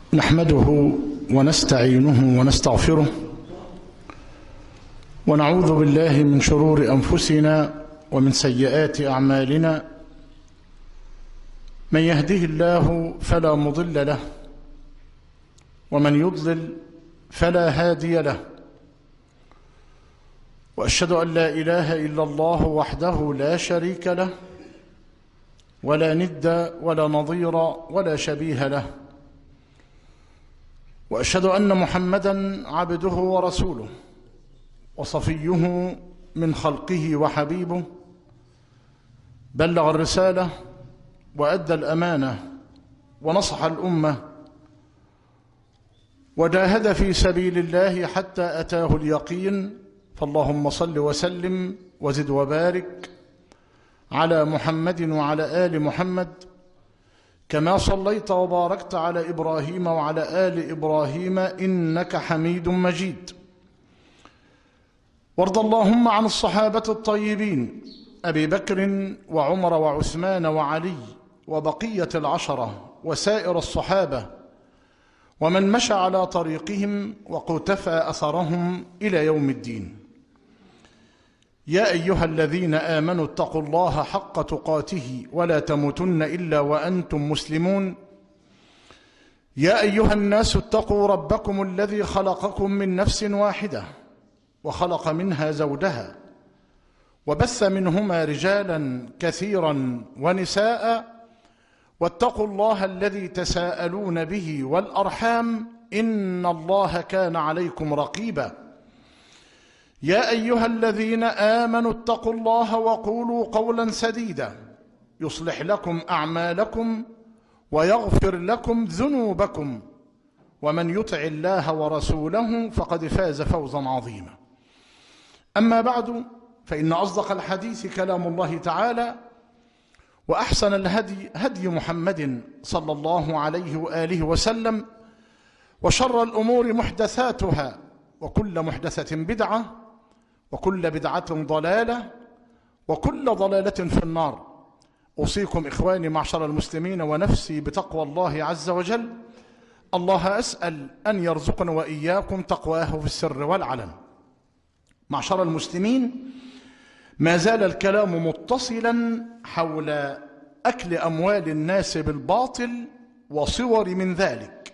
نحمده ونستعينه ونستغفره ونعوذ بالله من شرور أنفسنا ومن سيئات أعمالنا. من يهده الله فلا مضل له ومن يضلل فلا هادي له، وأشهد أن لا إله إلا الله وحده لا شريك له ولا ند ولا نظير ولا شبيه له، وأشهد أن محمدًا عبده ورسوله وصفيه من خلقه وحبيبه، بلغ الرسالة وأدى الأمانة ونصح الأمة وجاهد في سبيل الله حتى أتاه اليقين. فاللهم صل وسلم وزد وبارك على محمد وعلى آل محمد كما صليت وباركت على إبراهيم وعلى آل إبراهيم إنك حميد مجيد. وارض اللهم عن الصحابة الطيبين أبي بكر وعمر وعثمان وعلي وبقية العشرة وسائر الصحابة ومن مشى على طريقهم وقتفى أثرهم إلى يوم الدين. يا أيها الذين آمنوا اتقوا الله حق تقاته ولا تموتن إلا وأنتم مسلمون. يا أيها الناس اتقوا ربكم الذي خلقكم من نفس واحدة وخلق منها زوجها وبث منهما رجالا كثيرا ونساء، واتقوا الله الذي تساءلون به والأرحام إن الله كان عليكم رقيبا. يا أيها الذين آمنوا اتقوا الله وقولوا قولا سديدا يصلح لكم أعمالكم ويغفر لكم ذنوبكم، ومن يطع الله ورسوله فقد فاز فوزا عظيما. أما بعد، فإن أصدق الحديث كلام الله تعالى، وأحسن الهدي هدي محمد صلى الله عليه وآله وسلم، وشر الأمور محدثاتها، وكل محدثة بدعة، وكل بدعة ضلالة، وكل ضلالة في النار. أوصيكم إخواني معشر المسلمين ونفسي بتقوى الله عز وجل. الله أسأل أن يرزقنا وإياكم تقواه في السر والعلن. معشر المسلمين، ما زال الكلام متصلا حول أكل أموال الناس بالباطل وصور من ذلك،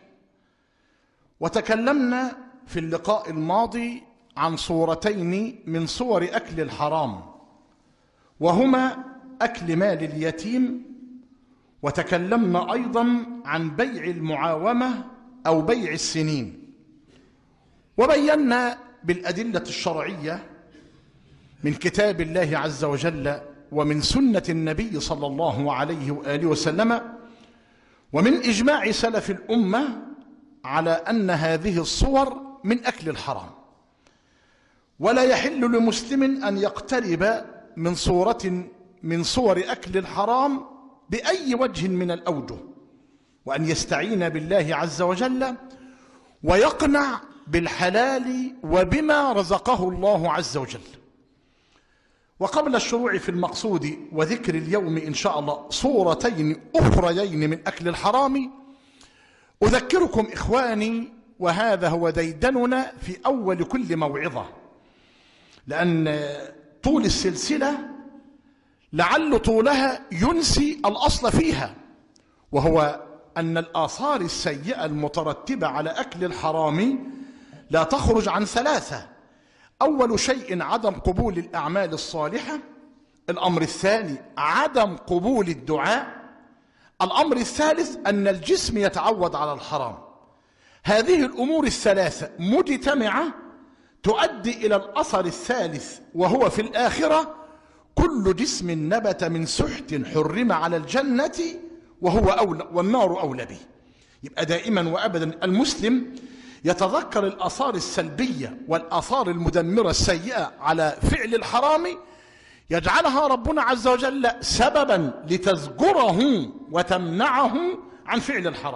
وتكلمنا في اللقاء الماضي عن صورتين من صور أكل الحرام، وهما أكل مال اليتيم، وتكلمنا أيضا عن بيع المعاومة أو بيع السنين، وبينا بالأدلة الشرعية من كتاب الله عز وجل ومن سنة النبي صلى الله عليه وآله وسلم ومن إجماع سلف الأمة على أن هذه الصور من أكل الحرام، ولا يحل لمسلم أن يقترب من صورة من صور أكل الحرام بأي وجه من الأوجه، وأن يستعين بالله عز وجل ويقنع بالحلال وبما رزقه الله عز وجل. وقبل الشروع في المقصود وذكر اليوم إن شاء الله صورتين أخريين من أكل الحرام، أذكركم إخواني، وهذا هو ديدننا في أول كل موعظة، لأن طول السلسلة لعل طولها ينسي الأصل فيها، وهو أن الآثار السيئة المترتبة على أكل الحرام لا تخرج عن ثلاثة. أول شيء عدم قبول الأعمال الصالحة، الأمر الثاني عدم قبول الدعاء، الأمر الثالث أن الجسم يتعود على الحرام. هذه الأمور الثلاثة مجتمعة تؤدي إلى الأثر الثالث، وهو في الآخرة كل جسم نبت من سحت حرم على الجنة وهو أولى والنار أولى به. يبقى دائما وأبدا المسلم يتذكر الآثار السلبية والآثار المدمرة السيئة على فعل الحرام، يجعلها ربنا عز وجل سببا لتزجره وتمنعه عن فعل الحرام.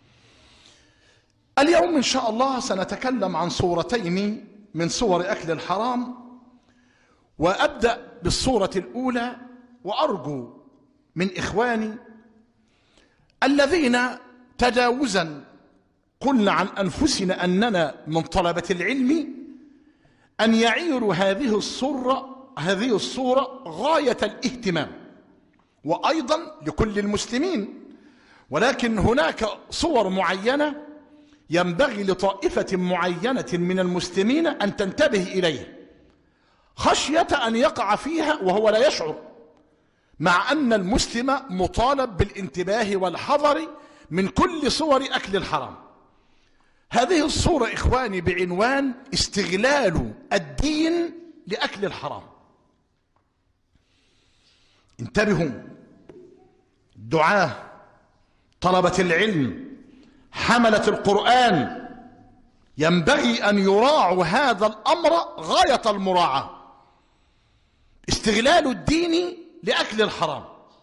اليوم إن شاء الله سنتكلم عن صورتين من صور أكل الحرام، وأبدأ بالصورة الأولى، وأرجو من إخواني الذين تجاوزا قلنا عن أنفسنا أننا من طلبة العلم أن يعيروا هذه الصورة غاية الاهتمام، وأيضا لكل المسلمين، ولكن هناك صور معينة ينبغي لطائفة معينة من المسلمين أن تنتبه إليه خشية أن يقع فيها وهو لا يشعر، مع أن المسلم مطالب بالانتباه والحذر من كل صور أكل الحرام. هذه الصورة إخواني بعنوان استغلال الدين لأكل الحرام. انتبهوا، الدعاة، طلبة العلم، حملة القرآن، ينبغي أن يراعوا هذا الأمر غاية المراعاة، استغلال الدين لأكل الحرام.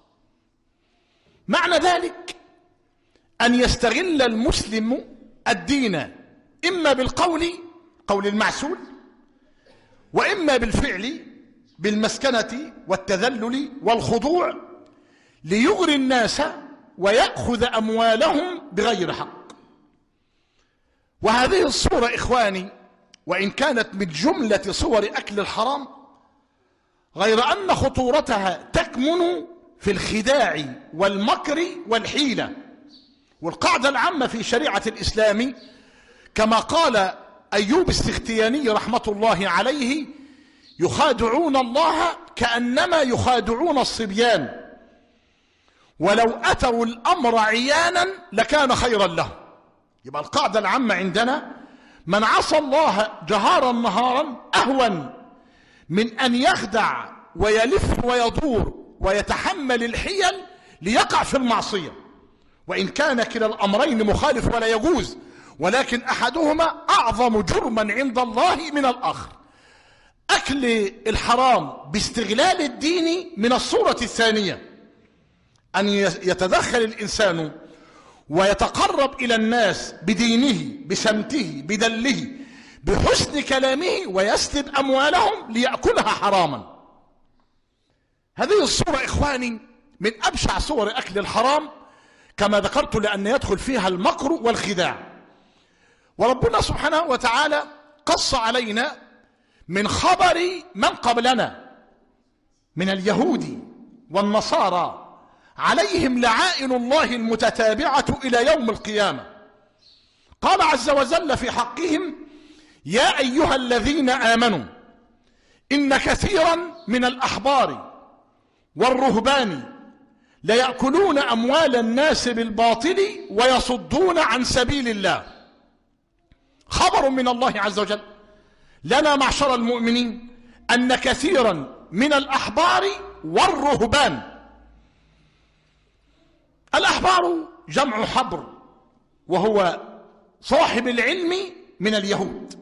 معنى ذلك أن يستغل المسلم الدين إما بالقول، قول المعسول، وإما بالفعل، بالمسكنة والتذلل والخضوع، ليغري الناس ويأخذ أموالهم بغير حق. وهذه الصورة إخواني وإن كانت من جملة صور أكل الحرام، غير أن خطورتها تكمن في الخداع والمكر والحيلة. والقاعدة العامة في شريعة الإسلام كما قال أيوب السختياني رحمة الله عليه: يخادعون الله كأنما يخادعون الصبيان، ولو أتوا الأمر عيانا لكان خيرا له. يبقى القاعدة العامة عندنا: من عصى الله جهارا نهارا أهون من أن يخدع ويلف ويدور ويتحمل الحيل ليقع في المعصية، وإن كان كلا الأمرين مخالف ولا يجوز، ولكن أحدهما أعظم جرما عند الله من الآخر. أكل الحرام باستغلال الدين من الصورة الثانية، أن يتدخل الإنسان ويتقرب إلى الناس بدينه، بسمته، بدله، بحسن كلامه، ويسلب أموالهم ليأكلها حراما. هذه الصورة إخواني من أبشع صور أكل الحرام كما ذكرت، لأن يدخل فيها المكر والخداع. وربنا سبحانه وتعالى قص علينا من خبر من قبلنا من اليهود والنصارى عليهم لعائن الله المتتابعة إلى يوم القيامة. قال عز وجل في حقهم: يا أيها الذين آمنوا إن كثيرا من الأحبار والرهبان ليأكلون أموال الناس بالباطل ويصدون عن سبيل الله. خبر من الله عز وجل لنا معشر المؤمنين أن كثيرا من الأحبار والرهبان، الأحبار جمع حبر وهو صاحب العلم من اليهود،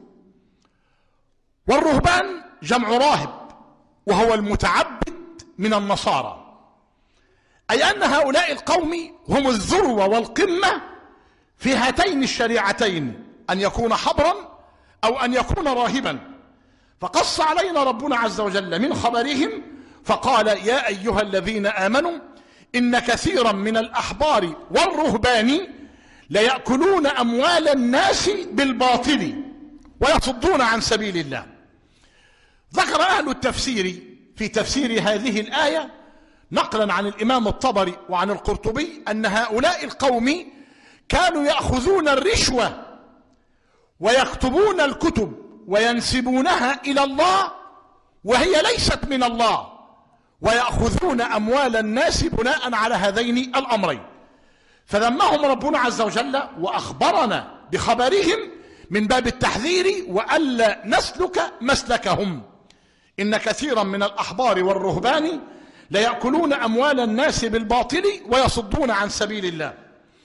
والرهبان جمع راهب وهو المتعبد من النصارى، أي أن هؤلاء القوم هم الذروة والقمة في هاتين الشريعتين، أن يكون حبرا أو أن يكون راهبا. فقص علينا ربنا عز وجل من خبرهم فقال: يا أيها الذين آمنوا إن كثيرا من الأحبار والرهبان ليأكلون أموال الناس بالباطل ويصدون عن سبيل الله. ذكر أهل التفسير في تفسير هذه الآية نقلا عن الإمام الطبري وعن القرطبي أن هؤلاء القوم كانوا يأخذون الرشوة ويكتبون الكتب وينسبونها إلى الله وهي ليست من الله، ويأخذون أموال الناس بناء على هذين الأمرين. فذمهم ربنا عز وجل وأخبرنا بخبرهم من باب التحذير وألا نسلك مسلكهم. إن كثيرا من الأحبار والرهبان ليأكلون أموال الناس بالباطل ويصدون عن سبيل الله.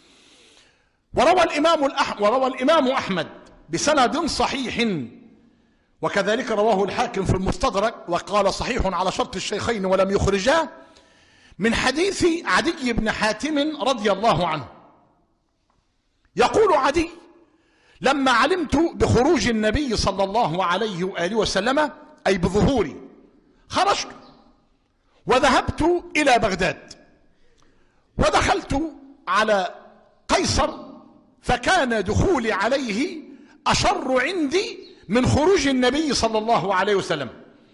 وروى الإمام أحمد بسند صحيح، وكذلك رواه الحاكم في المستدرك وقال صحيح على شرط الشيخين ولم يخرجاه، من حديث عدي بن حاتم رضي الله عنه. يقول عدي: لما علمت بخروج النبي صلى الله عليه وآله وسلم، أي بظهوري، خرجت وذهبت إلى بغداد، ودخلت على قيصر فكان دخولي عليه أشر عندي من خروج النبي صلى الله عليه وسلم.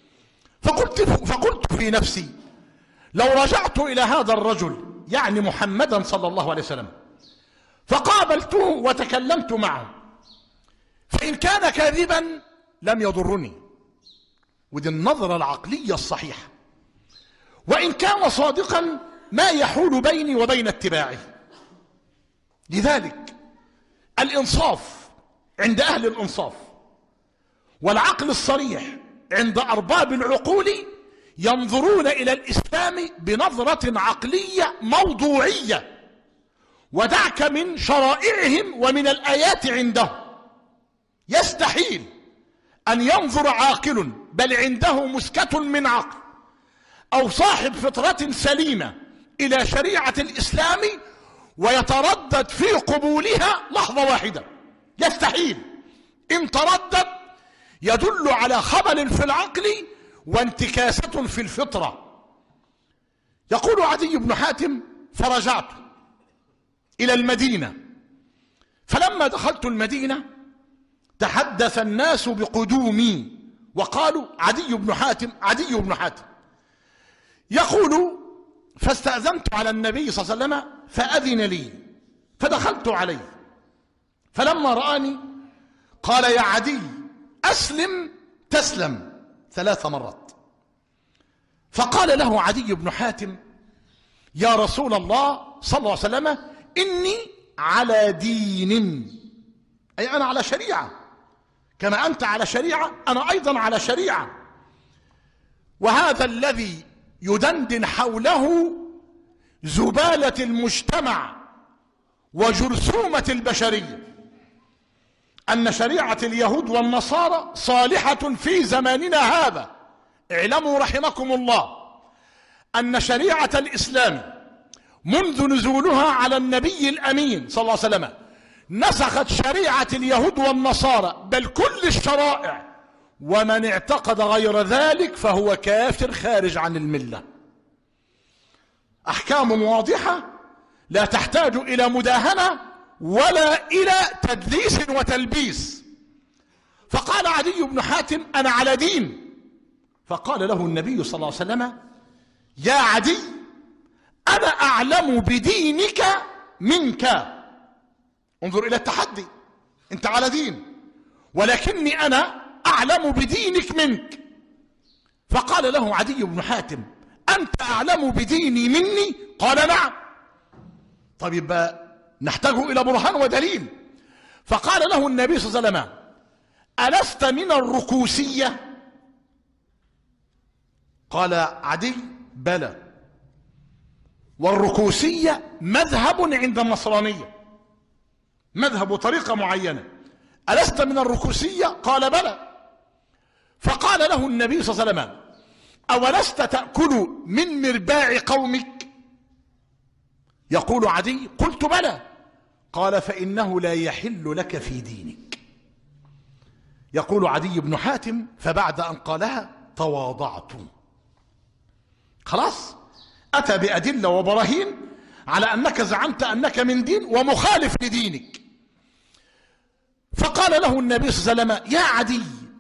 فقلت في نفسي لو رجعت إلى هذا الرجل يعني محمدا صلى الله عليه وسلم فقابلته وتكلمت معه، فإن كان كاذبا لم يضرني، ودي النظرة العقلية الصحيحة، وإن كان صادقا ما يحول بيني وبين اتباعه. لذلك الإنصاف عند أهل الإنصاف والعقل الصريح عند أرباب العقول ينظرون إلى الإسلام بنظرة عقلية موضوعية، ودعك من شرائعهم ومن الآيات عندهم. يستحيل أن ينظر عاقل بل عنده مسكة من عقل أو صاحب فطرة سليمة إلى شريعة الإسلام ويتردد في قبولها لحظة واحدة. يستحيل. إن تردد يدل على خبل في العقل وانتكاسة في الفطرة. يقول عدي بن حاتم: فرجعت إلى المدينة، فلما دخلت المدينة تحدث الناس بقدومي وقالوا: عدي بن حاتم، عدي بن حاتم. يقول: فاستأذنت على النبي صلى الله عليه وسلم فأذن لي، فدخلت عليه، فلما رآني قال: يا عدي أسلم تسلم 3 مرات. فقال له عدي بن حاتم: يا رسول الله صلى الله عليه وسلم إني على دين، أي أنا على شريعة، كما أنت على شريعة أنا أيضا على شريعة. وهذا الذي يدندن حوله زبالة المجتمع وجرثومة البشرية، أن شريعة اليهود والنصارى صالحة في زماننا هذا. اعلموا رحمكم الله أن شريعة الإسلام منذ نزولها على النبي الأمين صلى الله عليه وسلم نسخت شريعة اليهود والنصارى بل كل الشرائع، ومن اعتقد غير ذلك فهو كافر خارج عن الملة. أحكام واضحة لا تحتاج إلى مداهنة ولا إلى تدليس وتلبيس. فقال عدي بن حاتم: أنا على دين. فقال له النبي صلى الله عليه وسلم: يا عدي أنا أعلم بدينك منك. انظر إلى التحدي، أنت على دين ولكني أنا أعلم بدينك منك. فقال له عدي بن حاتم: أنت أعلم بديني مني؟ قال: نعم. طيب يبقى نحتاج إلى برهان ودليل. فقال له النبي صلى الله عليه وسلم: ألست من الركوسية؟ قال عدي: بلى. والركوسية مذهب عند النصرانية، مذهب وطريقة معينة. ألست من الركوسية؟ قال: بلى. فقال له النبي صلى الله عليه وسلم: أولست تأكل من مرباع قومك؟ يقول عدي: قلت بلى. قال: فإنه لا يحل لك في دينك. يقول عدي بن حاتم: فبعد أن قالها تواضعت. خلاص أتى بأدلة وبراهين على أنك زعمت أنك من دين ومخالف لدينك. فقال له النبي صلى الله عليه وسلم: يا عدي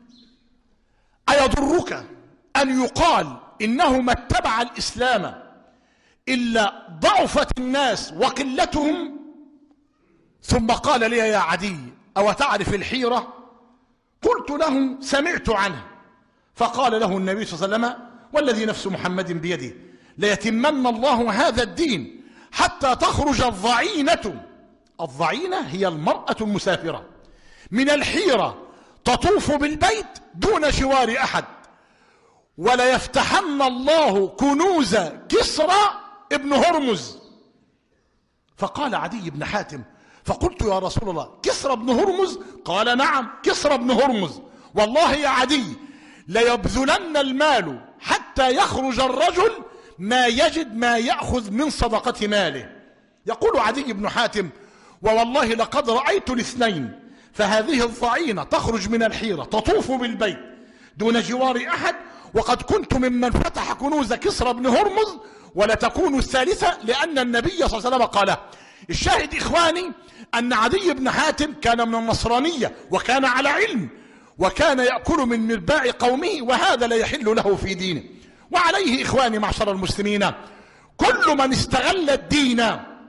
أيضرك أن يقال إنه ما اتبع الإسلام إلا ضعفت الناس وقلتهم؟ ثم قال لي: يا عدي أو تعرف الحيرة؟ قلت له: سمعت عنه. فقال له النبي صلى الله عليه وسلم: والذي نفس محمد بيده ليتمن الله هذا الدين حتى تخرج الضعينة. الضعينة هي المرأة المسافرة من الحيرة تطوف بالبيت دون جوار أحد، وليفتحن الله كنوز كسرى ابن هرمز. فقال عدي بن حاتم: فقلت: يا رسول الله كسرى ابن هرمز؟ قال: نعم كسرى ابن هرمز. والله يا عدي ليبذلن المال حتى يخرج الرجل ما يجد ما يأخذ من صدقة ماله. يقول عدي بن حاتم: ووالله لقد رأيت الاثنين، فهذه الضعينة تخرج من الحيرة تطوف بالبيت دون جوار أحد، وقد كنت ممن فتح كنوز كسرى بن هرمز، ولتكون الثالثة، لأن النبي صلى الله عليه وسلم قال: الشاهد إخواني أن عدي بن حاتم كان من النصرانية وكان على علم وكان يأكل من مرباع قومه، وهذا لا يحل له في دينه. وعليه إخواني معشر المسلمين كل من استغل الدين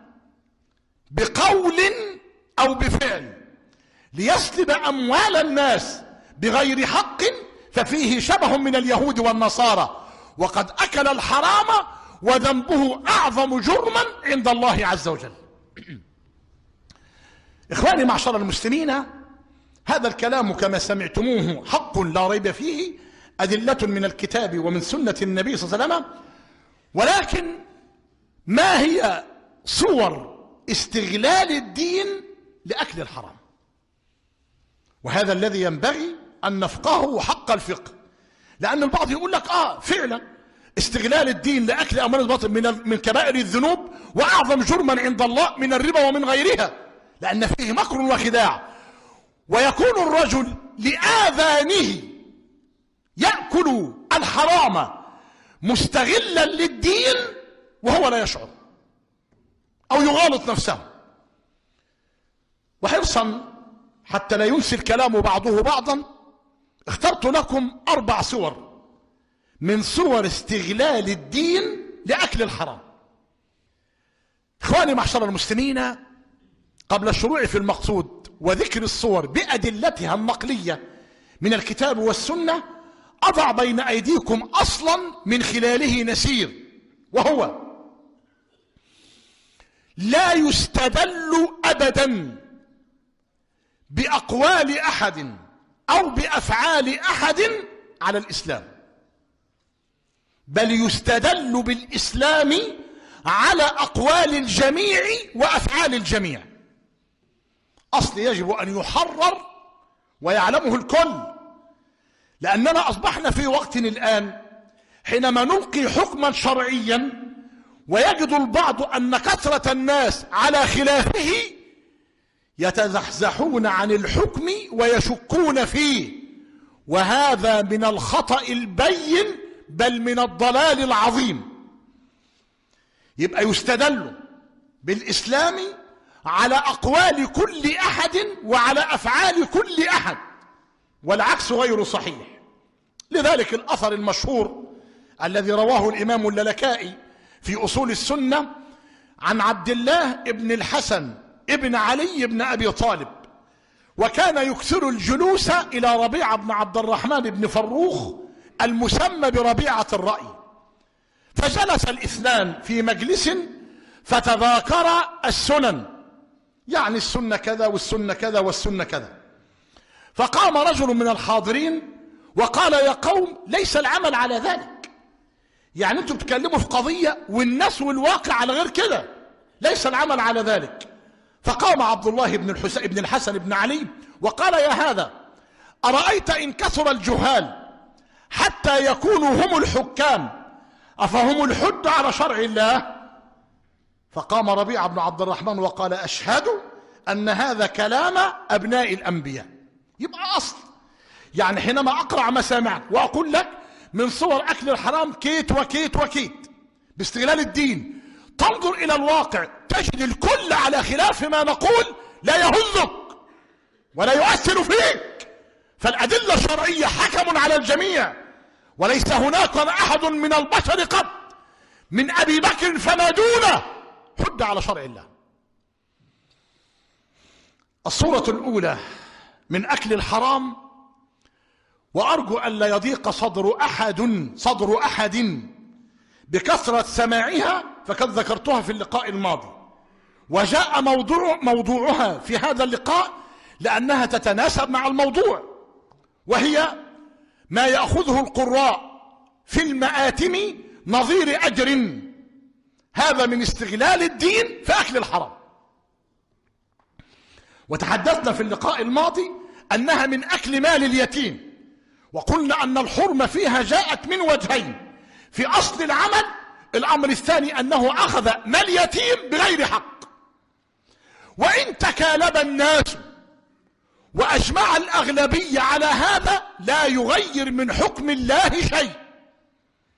بقول أو بفعل ليسلب أموال الناس بغير حق ففيه شبه من اليهود والنصارى، وقد أكل الحرام وذنبه أعظم جرما عند الله عز وجل. إخواني معشر المسلمين، هذا الكلام كما سمعتموه حق لا ريب فيه، أدلة من الكتاب ومن سنة النبي صلى الله عليه وسلم. ولكن ما هي صور استغلال الدين لأكل الحرام؟ وهذا الذي ينبغي أن نفقهه حق الفقه، لأن البعض يقول لك فعلا استغلال الدين لأكل أموال الباطل من كبائر الذنوب وأعظم جرما عند الله من الربا ومن غيرها، لأن فيه مكر وخداع. ويكون الرجل لآذانه يأكل الحرام مستغلا للدين وهو لا يشعر أو يغالط نفسه. وحرصا حتى لا ينسي الكلام بعضه بعضا اخترت لكم 4 صور من صور استغلال الدين لأكل الحرام. إخواني معشر المسلمين، قبل الشروع في المقصود وذكر الصور بأدلتها النقلية من الكتاب والسنة أضع بين أيديكم أصلا من خلاله نسير، وهو لا يستدل أبدا بأقوال أحد أو بأفعال أحد على الإسلام، بل يستدل بالإسلام على أقوال الجميع وأفعال الجميع. أصل يجب أن يحرر ويعلمه الكل، لأننا أصبحنا في وقت الآن حينما نلقي حكما شرعيا ويجد البعض أن كثرة الناس على خلافه يتزحزحون عن الحكم ويشكون فيه، وهذا من الخطأ البين بل من الضلال العظيم. يبقى يستدل بالإسلام على أقوال كل أحد وعلى أفعال كل أحد، والعكس غير صحيح. لذلك الأثر المشهور الذي رواه الإمام اللالكائي في أصول السنة عن عبد الله بن الحسن ابن علي بن أبي طالب، وكان يكثر الجلوس إلى ربيعة بن عبد الرحمن بن فروخ المسمى بربيعة الرأي، فجلس الاثنان في مجلس فتذاكر السنن، يعني السنة كذا والسنة كذا والسنة كذا. فقام رجل من الحاضرين وقال: يا قوم، ليس العمل على ذلك، يعني انتم بتتكلموا في قضية والناس والواقع على غير كده، ليس العمل على ذلك. فقام عبد الله بن الحسن بن علي وقال: يا هذا، أرأيت إن كثر الجهال حتى يكونوا هم الحكام أفهم الحد على شرع الله؟ فقام ربيعة بن عبد الرحمن وقال: أشهد أن هذا كلام أبناء الأنبياء. يبقى أصل، يعني حينما أقرأ مسامعك وأقول لك من صور أكل الحرام كيت وكيت وكيت باستغلال الدين، تنظر إلى الواقع تجد الكل على خلاف ما نقول، لا يهزك ولا يؤثر فيك، فالأدلة الشرعية حكم على الجميع، وليس هناك أحد من البشر قط من أبي بكر فما دونه حد على شرع الله. الصورة الأولى من أكل الحرام، وأرجو أن لا يضيق صدر أحد بكثرة سماعها، فقد ذكرتها في اللقاء الماضي، وجاء موضوعها في هذا اللقاء لأنها تتناسب مع الموضوع، وهي ما يأخذه القراء في المآتم نظير أجر، هذا من استغلال الدين في أكل الحرام. وتحدثنا في اللقاء الماضي أنها من أكل مال اليتيم، وقلنا أن الحرمة فيها جاءت من وجهين: في أصل العمل، الأمر الثاني أنه أخذ مال يتيم بغير حق. وإن تكالب الناس وأجمع الأغلبية على هذا لا يغير من حكم الله شيء.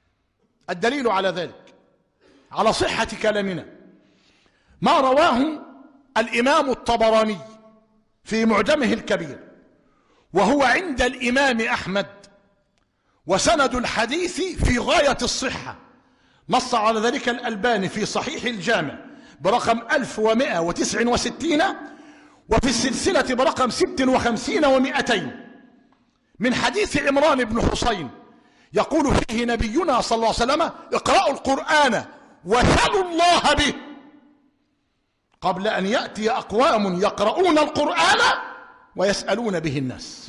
الدليل على ذلك، على صحة كلامنا، ما رواه الإمام الطبراني في معجمه الكبير، وهو عند الإمام أحمد، وسند الحديث في غاية الصحة، نص على ذلك الألباني في صحيح الجامع برقم 1169، وفي السلسلة برقم 56 و200، من حديث عمران بن حسين يقول فيه نبينا صلى الله عليه وسلم: اقرأوا القرآن وسلوا الله به، قبل أن يأتي أقوام يقرؤون القرآن ويسألون به الناس.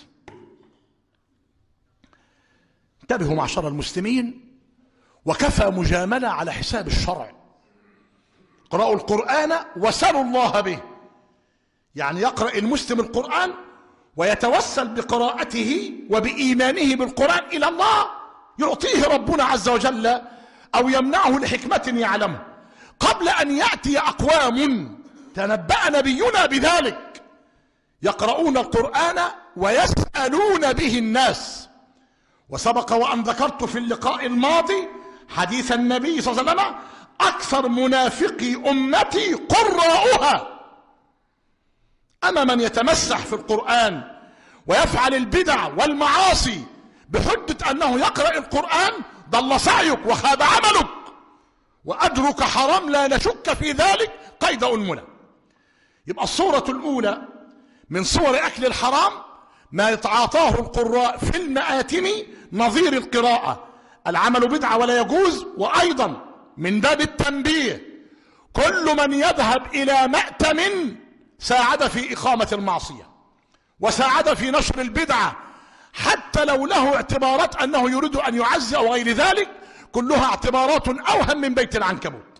انتبهوا معشر المسلمين، وكفى مجاملة على حساب الشرع. اقرأوا القرآن وسلوا الله به، يعني يقرأ المسلم القرآن ويتوسل بقراءته وبإيمانه بالقرآن إلى الله، يعطيه ربنا عز وجل أو يمنعه لحكمة يعلمه، قبل أن يأتي أقوام تنبأ نبينا بذلك يقرؤون القرآن ويسألون به الناس. وسبق وأن ذكرت في اللقاء الماضي حديث النبي صلى الله عليه وسلم: أكثر منافقي أمتي قراؤها. أما من يتمسح في القرآن ويفعل البدع والمعاصي بحجة أنه يقرأ القرآن، ضل سعيك وخاب عملك وأجرك حرام، لا نشك في ذلك قيد أنملة. يبقى الصورة الأولى من صور أكل الحرام ما يتعاطاه القراء في المآتم نظير القراءة، العمل بدعة ولا يجوز. وأيضا من باب التنبيه، كل من يذهب إلى مأتم ساعد في إقامة المعصية وساعد في نشر البدعة، حتى لو له اعتبارات أنه يريد أن يعزي أو غير ذلك، كلها اعتبارات أوهم من بيت العنكبوت.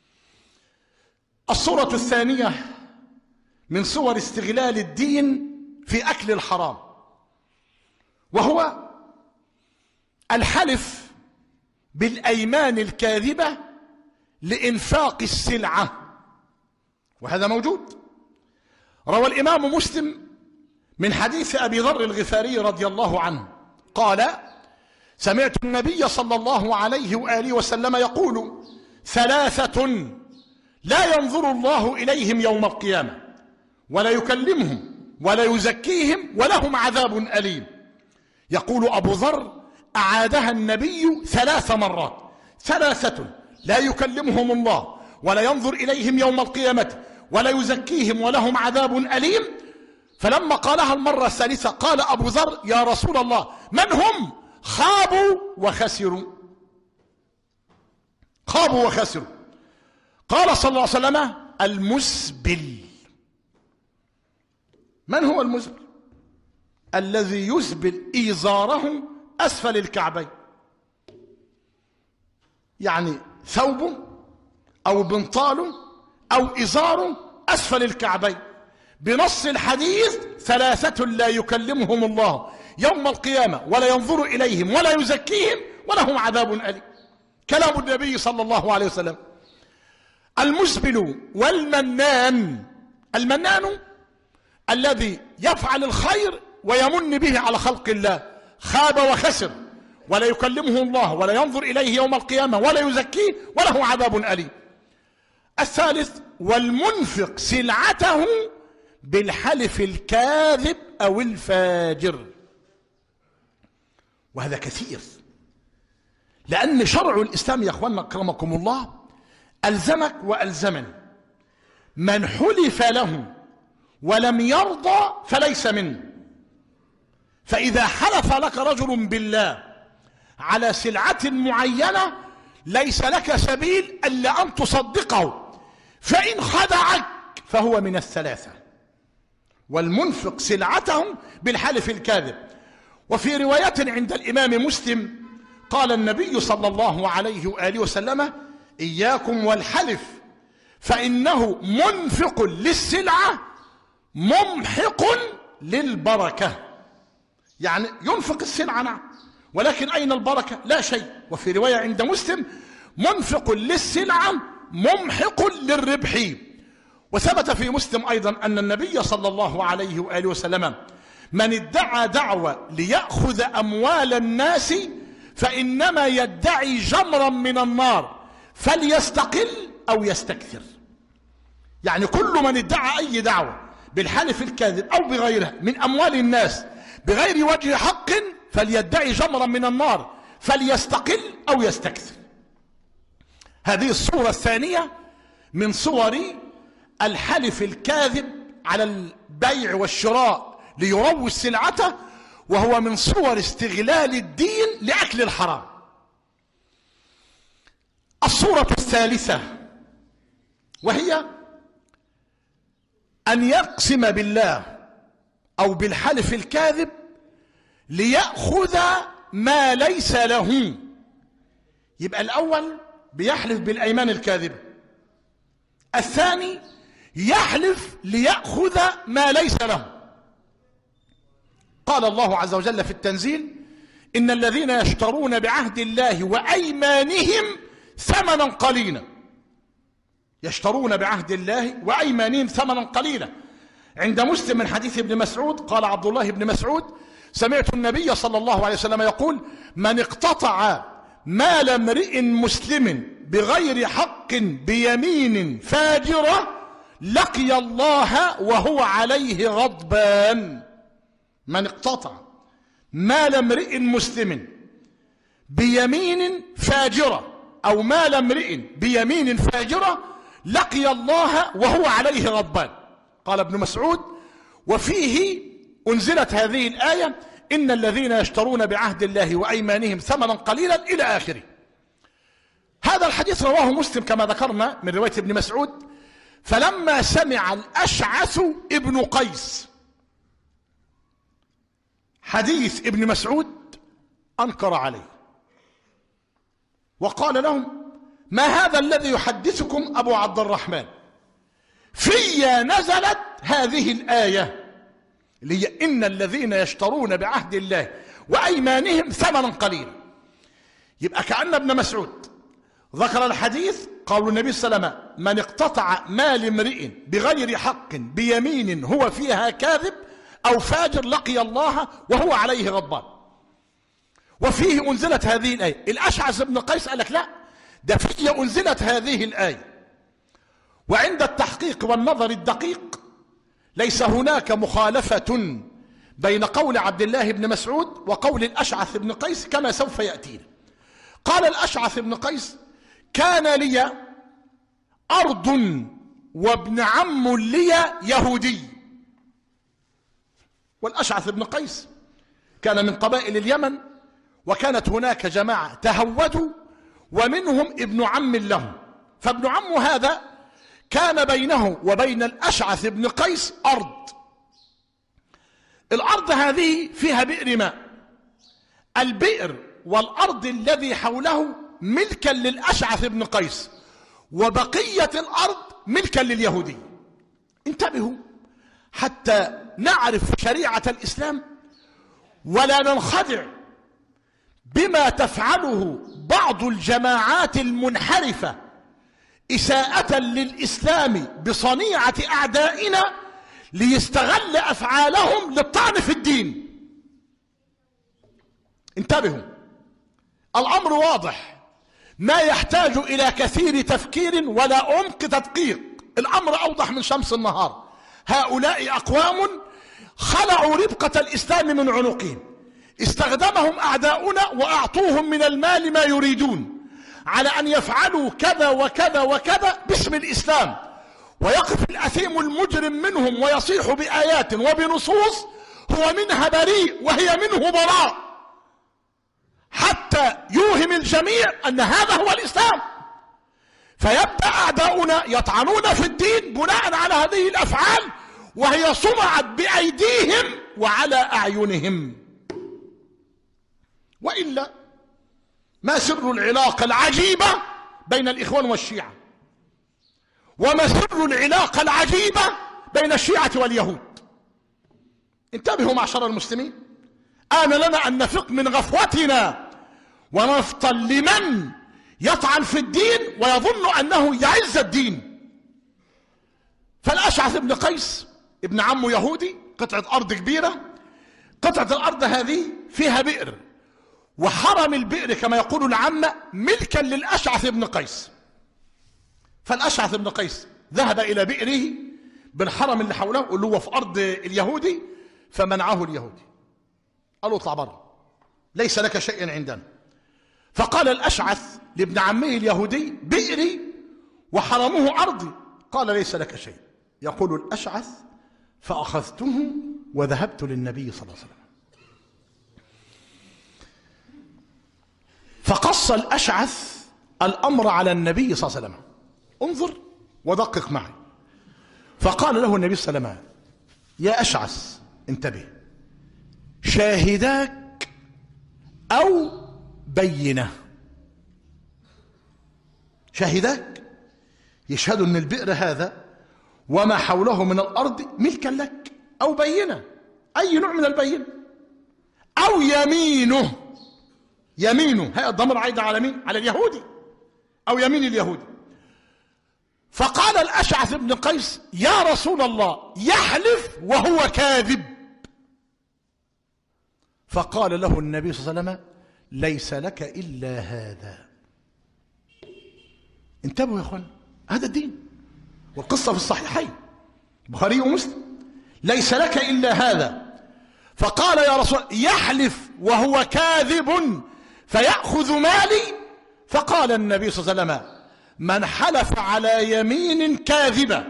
الصورة الثانية من صور استغلال الدين في أكل الحرام، وهو الحلف بالأيمان الكاذبة لإنفاق السلعة، وهذا موجود. روى الإمام مسلم من حديث أبي ذر الغفاري رضي الله عنه قال: سمعت النبي صلى الله عليه وآله وسلم يقول: ثلاثة لا ينظر الله إليهم يوم القيامة ولا يكلمهم ولا يزكيهم ولهم عذاب أليم. يقول أبو ذر: أعادها النبي 3 مرات: ثلاثة لا يكلمهم الله ولا ينظر إليهم يوم القيامة ولا يزكيهم ولهم عذاب أليم. فلما قالها المرة الثالثة قال أبو ذر: يا رسول الله، من هم؟ خابوا وخسروا. خابوا وخسروا. قال صلى الله عليه وسلم: المسبل. من هو المسبل؟ الذي يسبل إيزاره أسفل الكعبين، يعني ثوبه أو بنطاله أو إزاره أسفل الكعبين، بنص الحديث: ثلاثة لا يكلمهم الله يوم القيامة ولا ينظر إليهم ولا يزكيهم ولهم عذاب أليم. كلام النبي صلى الله عليه وسلم. المسبل والمنان: المنان الذي يفعل الخير ويمن به على خلق الله، خاب وخسر، ولا يكلمه الله ولا ينظر إليه يوم القيامة ولا يزكيه وله عذاب أليم. الثالث: والمنفق سلعته بالحلف الكاذب أو الفاجر، وهذا كثير، لأن شرع الإسلام يا أخوانا أكرمكم الله ألزمك وألزمني: من حلف له ولم يرضى فليس منه. فإذا حلف لك رجل بالله على سلعة معينة ليس لك سبيل إلا أن تصدقه، فإن خدعك فهو من الثلاثة. والمنفق سلعته بالحلف الكاذب. وفي رواية عند الإمام مسلم قال النبي صلى الله عليه وآله وسلم: إياكم والحلف فإنه منفق للسلعة ممحق للبركة. يعني ينفق السلعة نعم، ولكن أين البركة؟ لا شيء. وفي رواية عند مسلم: منفق للسلعة ممحق للربح. وثبت في مسلم أيضا أن النبي صلى الله عليه وآله وسلم: من ادعى دعوة ليأخذ أموال الناس فإنما يدعي جمرا من النار، فليستقل أو يستكثر. يعني كل من ادعى أي دعوة بالحلف الكاذب أو بغيرها من أموال الناس بغير وجه حق فليدعي جمرا من النار، فليستقل أو يستكثر. هذه الصورة الثانية من صور الحلف الكاذب على البيع والشراء ليروج سلعته، وهو من صور استغلال الدين لأكل الحرام. الصورة الثالثة وهي أن يقسم بالله أو بالحلف الكاذب ليأخذ ما ليس له. يبقى الأول بيحلف بالأيمان الكاذبة، الثاني يحلف ليأخذ ما ليس له. قال الله عز وجل في التنزيل: إن الذين يشترون بعهد الله وأيمانهم ثمنا قليلا. يشترون بعهد الله وأيمانهم ثمنا قليلا. عند مسلم من حديث ابن مسعود قال عبد الله بن مسعود: سمعت النبي صلى الله عليه وسلم يقول: من اقتطع مال امرئ مسلم بغير حق بيمين فاجرة لقي الله وهو عليه غضبان. من اقتطع مال امرئ مسلم بيمين فاجرة أو مال امرئ بيمين فاجرة لقي الله وهو عليه غضبان. قال ابن مسعود: وفيه أنزلت هذه الآية: إن الذين يشترون بعهد الله وأيمانهم ثمنا قليلا إلى آخره. هذا الحديث رواه مسلم كما ذكرنا من رواية ابن مسعود. فلما سمع الأشعث ابن قيس حديث ابن مسعود أنكر عليه وقال لهم: ما هذا الذي يحدثكم أبو عبد الرحمن؟ في نزلت هذه الآية اللي هي إن الذين يشترون بعهد الله وأيمانهم ثمنا قليلا. يبقى كأن ابن مسعود ذكر الحديث قول النبي صلى الله عليه وسلم: من اقتطع مال امرئ بغير حق بيمين هو فيها كاذب أو فاجر لقي الله وهو عليه غضبان. وفيه أنزلت هذه الآية. الأشعث بن قيس قال لك: لا، ده فيه أنزلت هذه الآية. وعند التحقيق والنظر الدقيق ليس هناك مخالفة بين قول عبد الله بن مسعود وقول الأشعث بن قيس كما سوف يأتينا. قال الأشعث بن قيس: كان لي أرض وابن عم لي يهودي. والأشعث بن قيس كان من قبائل اليمن، وكانت هناك جماعة تهودوا ومنهم ابن عم لهم. فابن عم هذا كان بينه وبين الأشعث بن قيس أرض. الأرض هذه فيها بئر ماء. البئر والأرض الذي حوله ملكا للأشعث بن قيس، وبقية الأرض ملكا لليهودي. انتبهوا حتى نعرف شريعة الإسلام ولا ننخدع بما تفعله بعض الجماعات المنحرفة إساءة للإسلام بصنيعة أعدائنا ليستغل أفعالهم للطعن في الدين. انتبهوا، الأمر واضح، ما يحتاج إلى كثير تفكير ولا عمق تدقيق. الأمر أوضح من شمس النهار. هؤلاء أقوام خلعوا ربقة الإسلام من عنقهم، استخدمهم أعداؤنا وأعطوهم من المال ما يريدون على أن يفعلوا كذا وكذا وكذا باسم الإسلام، ويقف الأثيم المجرم منهم ويصيح بآيات وبنصوص هو منها بريء وهي منه براء، حتى يوهم الجميع أن هذا هو الإسلام. فيبدأ أعداؤنا يطعنون في الدين بناء على هذه الأفعال، وهي صنعت بأيديهم وعلى أعينهم. وإلا ما سر العلاقة العجيبة بين الإخوان والشيعة؟ وما سر العلاقة العجيبة بين الشيعة واليهود؟ انتبهوا معشر المسلمين، آن لنا أن نفق من غفوتنا ونفطن لمن يطعن في الدين ويظن أنه يعز الدين. فالأشعث بن قيس ابن عمه يهودي، قطعة أرض كبيرة، قطعة الأرض هذه فيها بئر، وحرم البئر كما يقول العامة ملكا للأشعث بن قيس. فالأشعث بن قيس ذهب إلى بئره بالحرم اللي حوله اللي هو في أرض اليهودي، فمنعه اليهودي، قال له اطلع بره، ليس لك شيء عندنا. فقال الأشعث لابن عمه اليهودي بئري وحرمه أرضي، قال ليس لك شيء. يقول الأشعث فأخذته وذهبت للنبي صلى الله عليه وسلم. فقص الأشعث الأمر على النبي صلى الله عليه وسلم. انظر ودقق معي. فقال له النبي صلى الله عليه وسلم يا أشعث انتبه، شاهداك أو بينة. شاهداك يشهدوا أن البئر هذا وما حوله من الأرض ملكا لك، أو بينة، أي نوع من البينة، أو يمينه. يمينه هي الضمير عايدة على مين؟ على اليهودي، أو يمين اليهودي. فقال الأشعث بن قيس يا رسول الله يحلف وهو كاذب. فقال له النبي صلى الله عليه وسلم ليس لك إلا هذا. انتبهوا يا اخوان، هذا الدين، والقصة في الصحيحين البخاري ومسلم. ليس لك إلا هذا. فقال يا رسول الله يحلف وهو كاذب فيأخذ مالي. فقال النبي صلى الله عليه وسلم من حلف على يمين كاذبة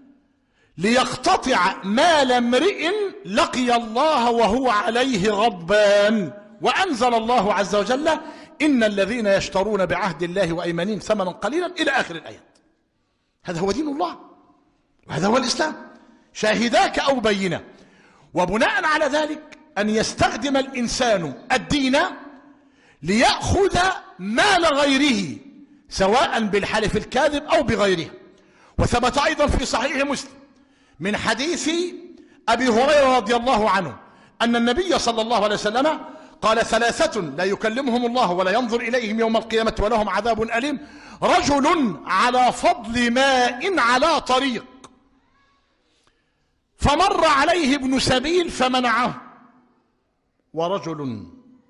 ليقتطع مال امرئ لقي الله وهو عليه غضبان. وأنزل الله عز وجل إن الذين يشترون بعهد الله وأيمانهم ثمنا قليلا إلى آخر الآيات. هذا هو دين الله وهذا هو الإسلام. شاهداك أو بينة. وبناء على ذلك أن يستخدم الإنسان الدين ليأخذ مال غيره سواء بالحلف الكاذب أو بغيره. وثبت أيضا في صحيح مسلم من حديث أبي هريرة رضي الله عنه أن النبي صلى الله عليه وسلم قال ثلاثة لا يكلمهم الله ولا ينظر إليهم يوم القيامة ولهم عذاب أليم: رجل على فضل ماء على طريق فمر عليه ابن سبيل فمنعه، ورجل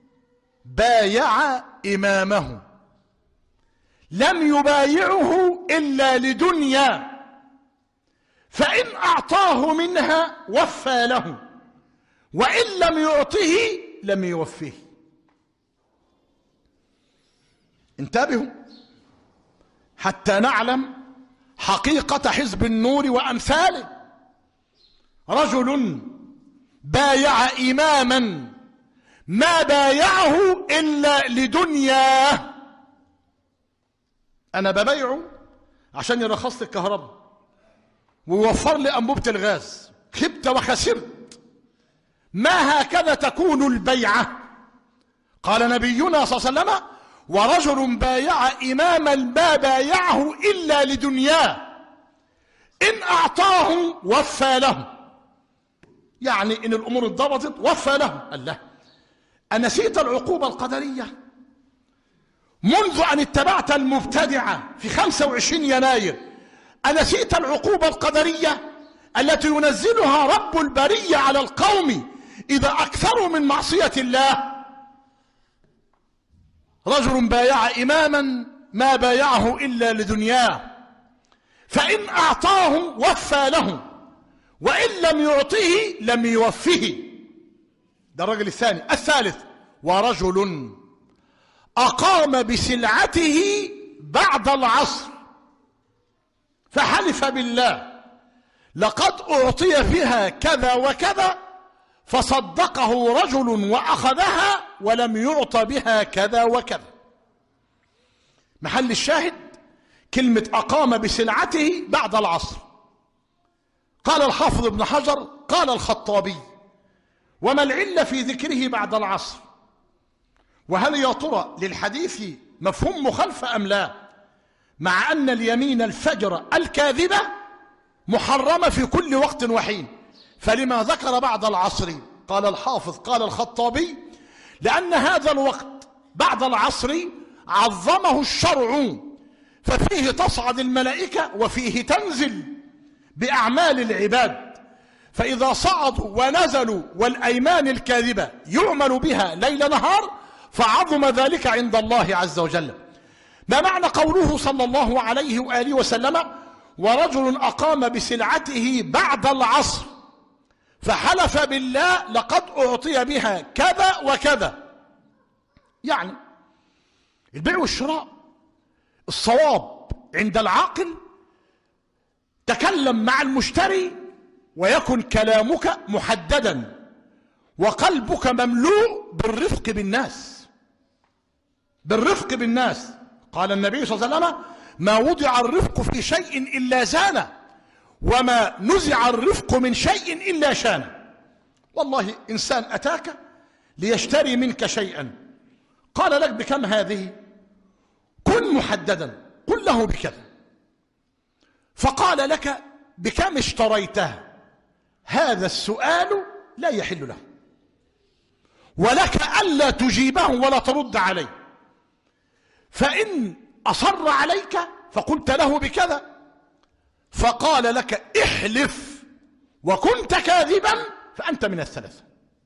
بايع إمامه لم يبايعه إلا لدنيا فإن أعطاه منها وفى له وإن لم يعطه لم يوفيه. انتبهوا حتى نعلم حقيقة حزب النور وأمثاله. رجل بايع إماما ما بايعه إلا لدنياه. أنا ببايعه عشان يرخص لي الكهرباء ويوفر لي أنبوبة الغاز، خبت وخسرت. ما هكذا تكون البيعة. قال نبينا صلى الله عليه وسلم: ورجل بايع إماما ما بايعه إلا لدنياه إن أعطاه وفى له. يعني إن الأمور اتضبطت وفى له. قال له: أنسيت العقوبة القدرية منذ أن اتبعت المبتدعة في 25 يناير؟ أنسيت العقوبة القدرية التي ينزلها رب البرية على القوم إذا أكثروا من معصية الله؟ رجل بايع إماما ما بايعه إلا لدنياه فإن أعطاه وفى له وإن لم يعطه لم يوفه. ده الرجل الثاني. الثالث: ورجل أقام بسلعته بعد العصر فحلف بالله لقد أعطي فيها كذا وكذا فصدقه رجل وأخذها ولم يعط بها كذا وكذا. محل الشاهد كلمة أقام بسلعته بعد العصر. قال الحافظ ابن حجر قال الخطابي: وما العلة في ذكره بعد العصر؟ وهل يا ترى للحديث مفهوم مخالفة أم لا؟ مع أن اليمين الفجر الكاذبة محرمة في كل وقت وحين، فلما ذكر بعد العصر؟ قال الحافظ قال الخطابي: لأن هذا الوقت بعد العصر عظمه الشرع، ففيه تصعد الملائكة وفيه تنزل بأعمال العباد، فإذا صعدوا ونزلوا والأيمان الكاذبة يعمل بها ليل نهار فعظم ذلك عند الله عز وجل. ما معنى قوله صلى الله عليه وآله وسلم: ورجل أقام بسلعته بعد العصر فحلف بالله لقد أعطي بها كذا وكذا. يعني البيع والشراء الصواب عند العاقل تكلم مع المشتري ويكن كلامك محددا وقلبك مملوء بالرفق بالناس. بالرفق بالناس. قال النبي صلى الله عليه وسلم: ما وضع الرفق في شيء إلا زانه، وما نزع الرفق من شيء إلا شانه. والله إنسان أتاك ليشتري منك شيئا، قال لك: بكم هذه؟ كن محددا، قل له بكذا. فقال لك: بكم اشتريتها؟ هذا السؤال لا يحل له، ولك ألا تجيبه ولا ترد عليه. فإن أصر عليك فقلت له بكذا، فقال لك: احلف وكنت كاذبا، فأنت من الثلاثة.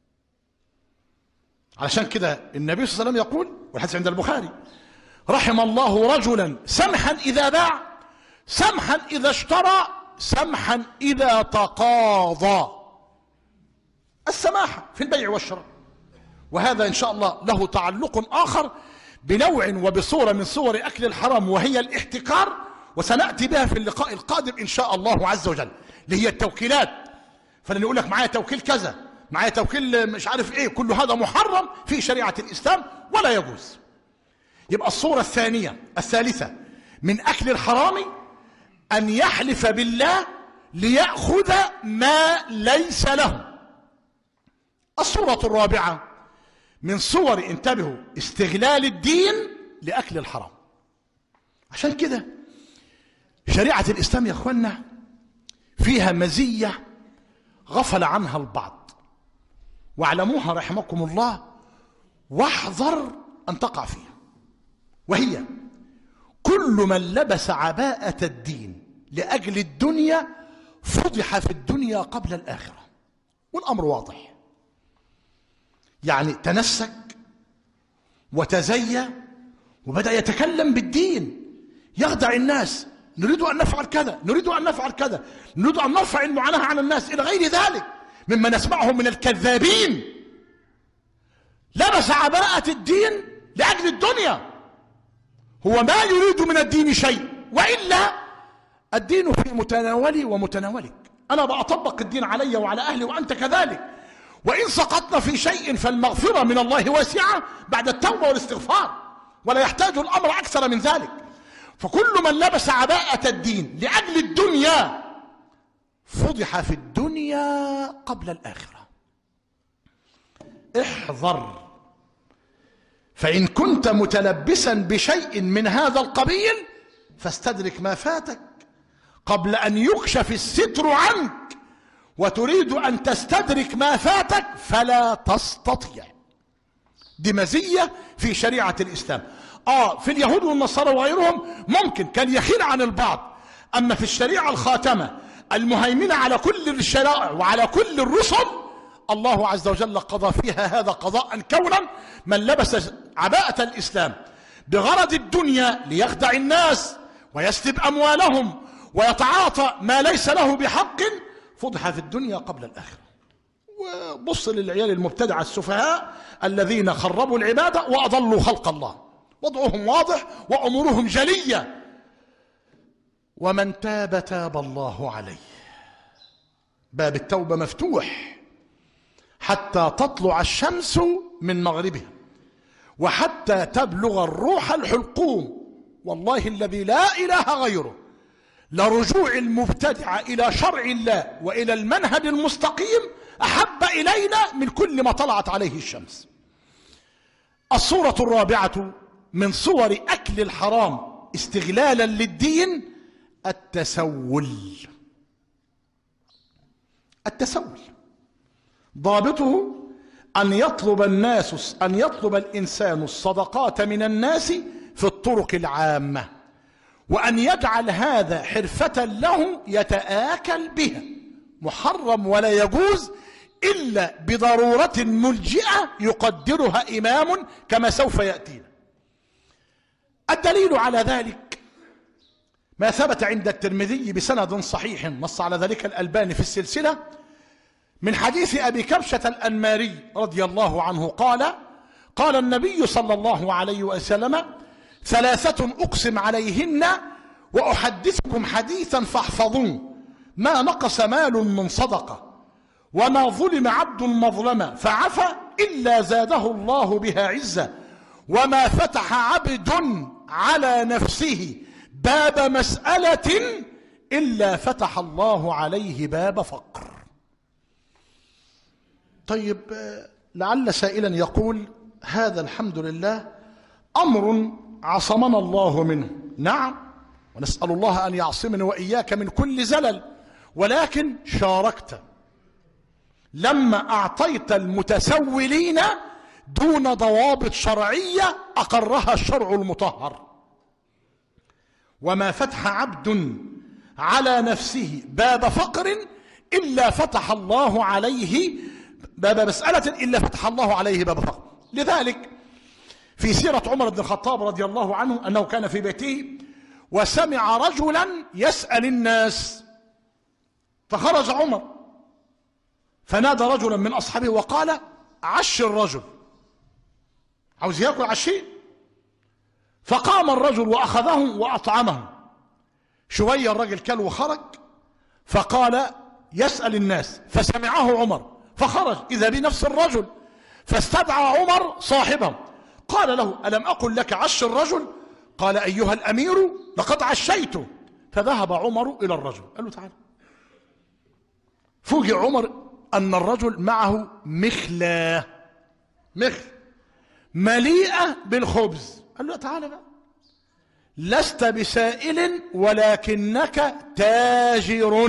علشان كده النبي صلى الله عليه وسلم يقول، والحديث عند البخاري: رحم الله رجلا سمحا إذا باع، سمحا إذا اشترى، سمحا إذا تقاضى. السماحة في البيع والشراء. وهذا إن شاء الله له تعلق آخر بنوع وبصورة من صور أكل الحرام، وهي الاحتكار، وسنأتي بها في اللقاء القادم إن شاء الله عز وجل، اللي هي التوكيلات. فلن يقول لك معايا توكيل كذا، معايا توكيل مش عارف إيه، كل هذا محرم في شريعة الإسلام ولا يجوز. يبقى الصورة الثالثة من أكل الحرام أن يحلف بالله ليأخذ ما ليس له. الصورة الرابعة من صور، انتبهوا، استغلال الدين لأكل الحرام. عشان كده شريعة الإسلام يا أخوانا فيها مزية غفل عنها البعض، واعلموها رحمكم الله واحذر أن تقع فيها. وهي: كل من لبس عباءة الدين لأجل الدنيا فضح في الدنيا قبل الآخرة. والأمر واضح. يعني تنسك وتزيى وبدأ يتكلم بالدين، يخدع الناس: نريد أن نفعل كذا، نريد أن نفعل كذا، نريد أن نرفع المعاناة عن الناس، إلى غير ذلك مما نسمعهم من الكذابين. لبس عباءة الدين لأجل الدنيا، هو ما يريد من الدين شيء، وإلا الدين في متناولي ومتناولك. أنا بأطبق الدين علي وعلى أهلي وأنت كذلك، وإن سقطنا في شيء فالمغفرة من الله واسعة بعد التوبة والاستغفار، ولا يحتاج الأمر أكثر من ذلك. فكل من لبس عباءة الدين لأجل الدنيا فضح في الدنيا قبل الآخرة. احذر، فإن كنت متلبسا بشيء من هذا القبيل فاستدرك ما فاتك قبل أن يكشف الستر عنك، وتريد أن تستدرك ما فاتك فلا تستطيع. دي مزية في شريعة الإسلام. في اليهود والنصارى وغيرهم ممكن كان يخيل عن البعض، أما في الشريعة الخاتمة المهيمنة على كل الشرائع وعلى كل الرسل، الله عز وجل قضى فيها هذا قضاء كونا: من لبس عباءة الإسلام بغرض الدنيا ليخدع الناس ويسلب أموالهم ويتعاطى ما ليس له بحق فضح في الدنيا قبل الآخرة. وبص للعيال المبتدعة السفهاء الذين خربوا العبادة وأضلوا خلق الله، وضعهم واضح وأمورهم جلية. ومن تاب تاب الله عليه. باب التوبة مفتوح حتى تطلع الشمس من مغربها وحتى تبلغ الروح الحلقوم. والله الذي لا إله غيره لرجوع المبتدع إلى شرع الله وإلى المنهج المستقيم أحب إلينا من كل ما طلعت عليه الشمس. الصورة الرابعة من صور أكل الحرام استغلالا للدين التسول. التسول ضابطه أن يطلب الإنسان الصدقات من الناس في الطرق العامة، وأن يجعل هذا حرفة له يتآكل بها. محرم ولا يجوز إلا بضرورة ملجئة يقدرها إمام كما سوف يأتينا. الدليل على ذلك ما ثبت عند الترمذي بسند صحيح نص على ذلك الألباني في السلسلة من حديث أبي كبشة الأنماري رضي الله عنه قال النبي صلى الله عليه وسلم: 3 أقسم عليهن وأحدثكم حديثا فاحفظوه: ما نقص مال من صدقة، وما ظلم عبد مظلمة فعفى إلا زاده الله بها عزة، وما فتح عبد على نفسه باب مسألة إلا فتح الله عليه باب فقر. طيب، لعل سائلا يقول: هذا الحمد لله أمر عصمنا الله منه. نعم، ونسأل الله أن يعصمنا وإياك من كل زلل، ولكن شاركت لما أعطيت المتسولين دون ضوابط شرعية أقرها الشرع المطهر. وما فتح عبد على نفسه باب فقر إلا فتح الله عليه باب مسألة إلا فتح الله عليه باب فقر. لذلك في سيرة عمر بن الخطاب رضي الله عنه أنه كان في بيته وسمع رجلا يسأل الناس، فخرج عمر فنادى رجلا من أصحابه وقال: عش الرجل، عاوز ياكل عشيه. فقام الرجل وأخذه وأطعمه. شوية الرجل كل وخرج، فقال يسأل الناس، فسمعه عمر فخرج إذا بنفس الرجل، فاستدعى عمر صاحبه قال له: ألم أقل لك عش الرجل؟ قال: أيها الأمير لقد عشيته. فذهب عمر إلى الرجل قال له: تعال. فوجئ عمر أن الرجل معه مخلة مليئة بالخبز. قال له: تعال بقى، لست بسائل ولكنك تاجر.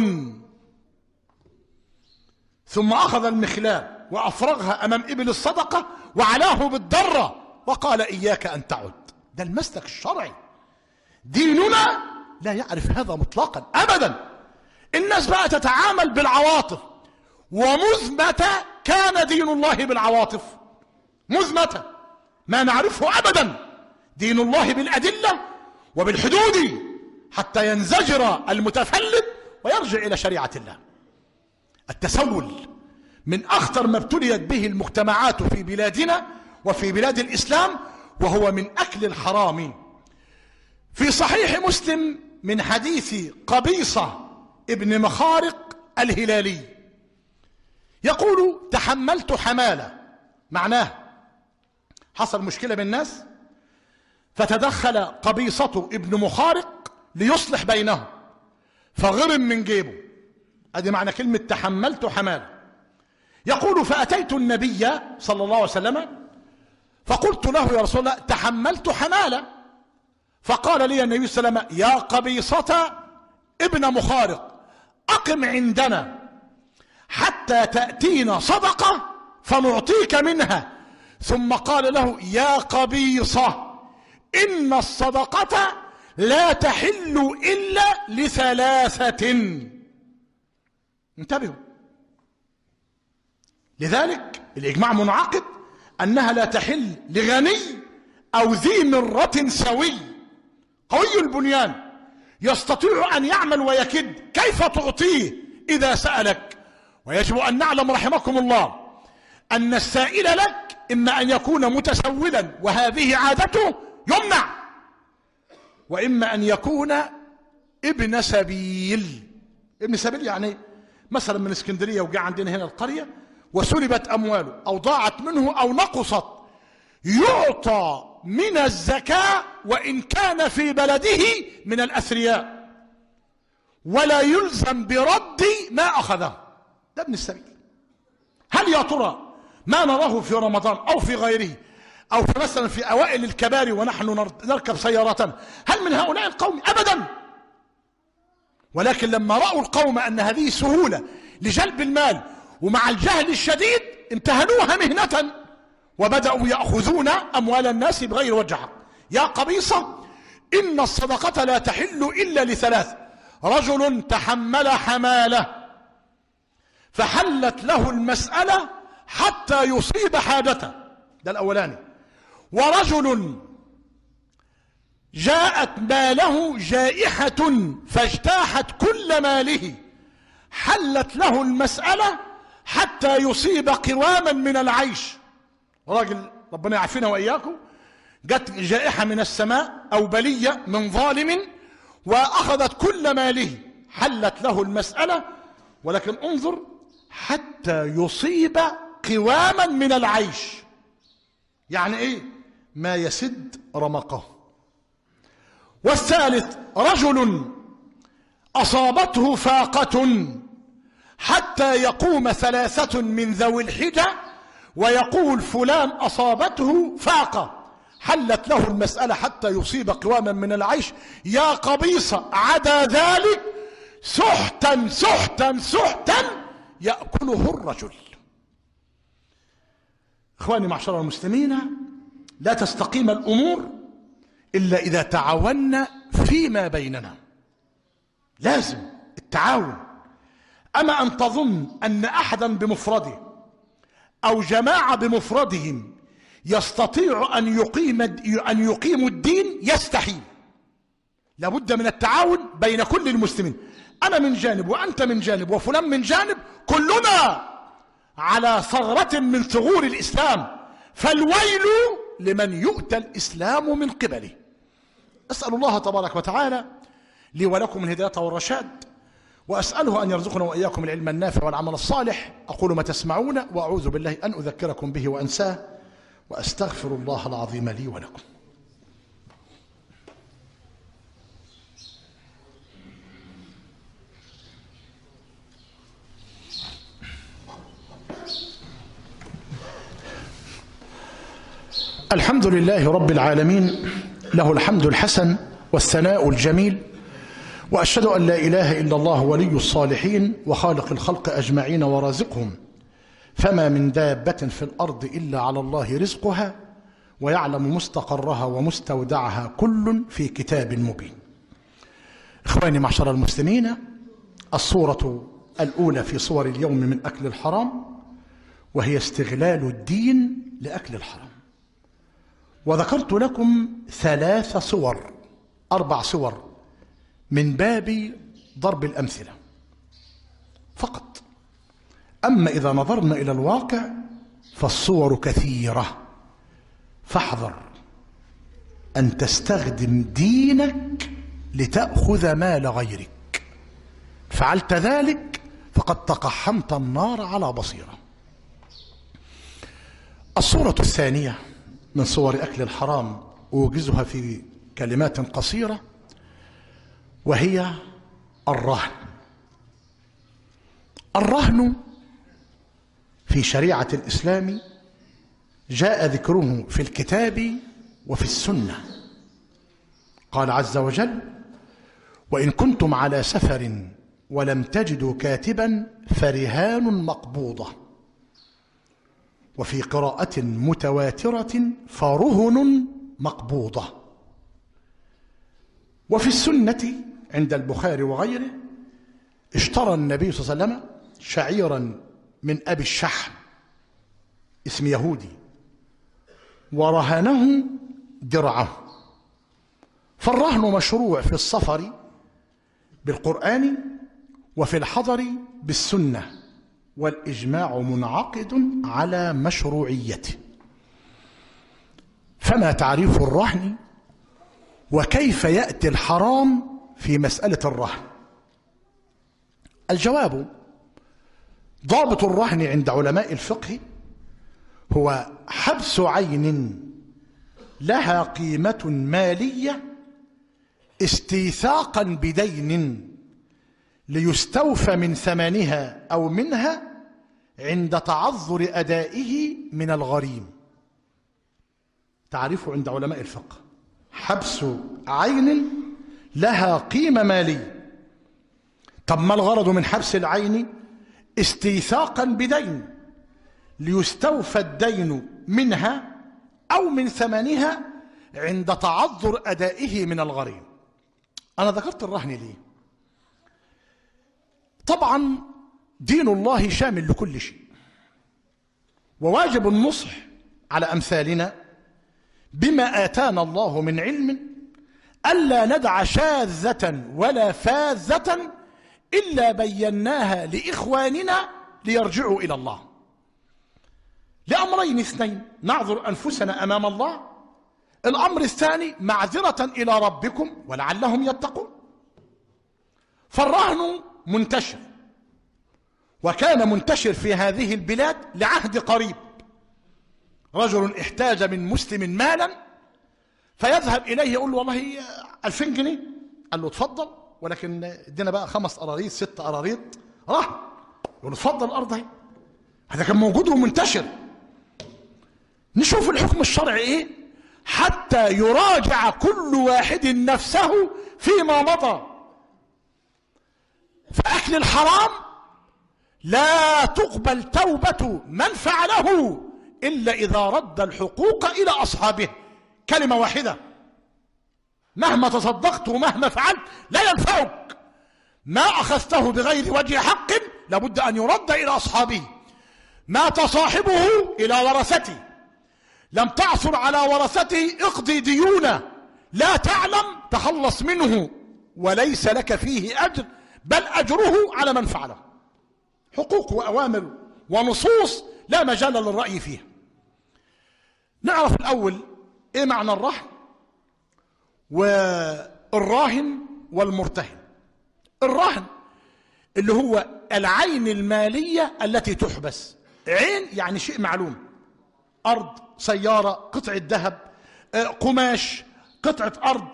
ثم أخذ المخلاة وأفرغها أمام إبل الصدقة وعلاه بالضرة وقال: إياك أن تعد. ده المسلك الشرعي. ديننا لا يعرف هذا مطلقا أبدا. الناس بقى تتعامل بالعواطف، ومذ كان دين الله بالعواطف؟ مذ ما نعرفه أبدا. دين الله بالأدلة وبالحدود حتى ينزجر المتفلت ويرجع إلى شريعة الله. التسول من أخطر ما ابتليت به المجتمعات في بلادنا وفي بلاد الإسلام، وهو من أكل الحرام. في صحيح مسلم من حديث قبيصة ابن مخارق الهلالي يقول: تحملت حمالة، معناه حصل مشكلة بالناس فتدخل قبيصة ابن مخارق ليصلح بينهم فغرم من جيبه. ادي معنى كلمة تحملت حمالة. يقول: فأتيت النبي صلى الله عليه وسلم فقلت له: يا رسول الله، تحملت حمالة. فقال لي النبي صلى الله عليه وسلم: يا قبيصة ابن مخارق، أقم عندنا حتى تأتينا صدقة فنعطيك منها. ثم قال له: يا قبيصة، إن الصدقة لا تحل إلا لثلاثة. انتبهوا، لذلك الإجماع منعقد أنها لا تحل لغني أو ذي مرة سوي قوي البنيان يستطيع أن يعمل ويكد. كيف تعطيه إذا سألك؟ ويجب أن نعلم رحمكم الله أن السائل لك إما أن يكون متسولا وهذه عادته يمنع، وإما أن يكون ابن سبيل. ابن سبيل يعني مثلا من اسكندرية وجاء عندنا هنا القرية وسلبت أمواله أو ضاعت منه أو نقصت، يعطى من الزكاة وإن كان في بلده من الأثرياء، ولا يلزم برد ما أخذه. ده ابن السبيل. هل يا ترى ما نراه في رمضان أو في غيره أو في مثلا في أوائل الكباري ونحن نركب سيارة، هل من هؤلاء القوم؟ أبدا. ولكن لما رأوا القوم أن هذه سهولة لجلب المال ومع الجهل الشديد انتهلوها مهنة وبدأوا يأخذون أموال الناس بغير وجه حق. يا قبيصة، إن الصدقة لا تحل إلا لثلاث: رجل تحمل حمالة فحلت له المسألة حتى يصيب حاجته، ده الأولاني. ورجل جاءت ماله جائحة فاجتاحت كل ماله، حلت له المسألة حتى يصيب قواما من العيش. راجل ربنا يعافينا وإياكم، جت جائحة من السماء أو بلية من ظالم وأخذت كل ماله، حلت له المسألة، ولكن انظر حتى يصيب قواما من العيش. يعني ايه؟ ما يسد رمقه. والثالث رجل أصابته فاقة حتى يقوم 3 من ذوي الحجة ويقول فلان أصابته فاقة، حلت له المسألة حتى يصيب قواما من العيش. يا قبيصة عدا ذلك سحتا سحتا سحتا يأكله الرجل. إخواني معشر المسلمين، لا تستقيم الأمور إلا إذا تعاوننا فيما بيننا. لازم التعاون. أما أن تظن أن أحدا بمفرده أو جماعة بمفردهم يستطيع أن يقيموا الدين، يستحيل. لابد من التعاون بين كل المسلمين، أنا من جانب وأنت من جانب وفلان من جانب، كلنا على ثغرة من ثغور الإسلام، فالويل لمن يؤتى الإسلام من قبله. أسأل الله تبارك وتعالى لي ولكم الهداية والرشاد، وأسأله أن يرزقنا وإياكم العلم النافع والعمل الصالح. أقول ما تسمعون وأعوذ بالله أن أذكركم به وأنساه، وأستغفر الله العظيم لي ولكم. الحمد لله رب العالمين، له الحمد الحسن والثناء الجميل، وأشهد أن لا إله إلا الله ولي الصالحين وخالق الخلق أجمعين ورازقهم، فما من دابة في الأرض إلا على الله رزقها ويعلم مستقرها ومستودعها كل في كتاب مبين. إخواني معشر المسلمين، الصورة الأولى في صور اليوم من أكل الحرام، وهي استغلال الدين لأكل الحرام. وذكرت لكم 3 صور 4 صور من باب ضرب الأمثلة فقط. أما إذا نظرنا إلى الواقع فالصور كثيرة، فاحذر أن تستخدم دينك لتأخذ مال غيرك. فعلت ذلك فقد تقحمت النار على بصيرة. الصورة الثانية من صور أكل الحرام أوجزها في كلمات قصيرة، وهي الرهن. الرهن في شريعة الإسلام جاء ذكره في الكتاب وفي السنة. قال عز وجل: وإن كنتم على سفر ولم تجدوا كاتبا فرهان مقبوضة، وفي قراءة متواترة فرهن مقبوضة. وفي السنة عند البخاري وغيره اشترى النبي صلى الله عليه وسلم شعيرا من أبي الشحم، اسم يهودي، ورهنه درعه. فالرهن مشروع في السفر بالقرآن وفي الحضر بالسنة، والإجماع منعقد على مشروعيته. فما تعريف الرهن، وكيف يأتي الحرام في مسألة الرهن؟ الجواب: ضابط الرهن عند علماء الفقه هو حبس عين لها قيمة مالية استيثاقا بدين ليستوفى من ثمنها أو منها عند تعذر أدائه من الغريم. تعريفه عند علماء الفقه: حبس عين لها قيمة مالية. طب ما الغرض من حبس العين؟ استيثاقا بدين ليستوفى الدين منها أو من ثمنها عند تعذر أدائه من الغريم. أنا ذكرت الرهن ليه؟ طبعا دين الله شامل لكل شيء، وواجب النصح على أمثالنا بما آتانا الله من علم ألا ندع شاذة ولا فاذة إلا بيناها لإخواننا ليرجعوا إلى الله، لأمرين اثنين: نعذر أنفسنا أمام الله، الأمر الثاني معذرة إلى ربكم ولعلهم يتقون. فالرهن منتشر، وكان منتشر في هذه البلاد لعهد قريب. رجل احتاج من مسلم مالا فيذهب إليه يقول له والله 2000 جنيه، قال له اتفضل، ولكن ادينا بقى 5 قراريط 6 قراريط رهن. يقول له اتفضل الأرض اهي. هذا كان موجود ومنتشر. نشوف الحكم الشرعي ايه حتى يراجع كل واحد نفسه فيما مضى. فأكل الحرام لا تقبل توبة من فعله إلا إذا رد الحقوق إلى أصحابه. كلمة واحدة: مهما تصدقت ومهما فعلت لا ينفعك، ما أخذته بغير وجه حق لابد أن يرد إلى أصحابه. مات صاحبه إلى ورثته، لم تعثر على ورثته اقضي ديونه، لا تعلم تخلص منه، وليس لك فيه أجر بل أجره على من فعله. حقوق وأوامر ونصوص لا مجال للرأي فيها. نعرف الأول إيه معنى الرهن والراهن والمرتهن. الرهن اللي هو العين المالية التي تحبس. عين يعني شيء معلوم: أرض، سيارة، قطعة ذهب، قماش، قطعة أرض،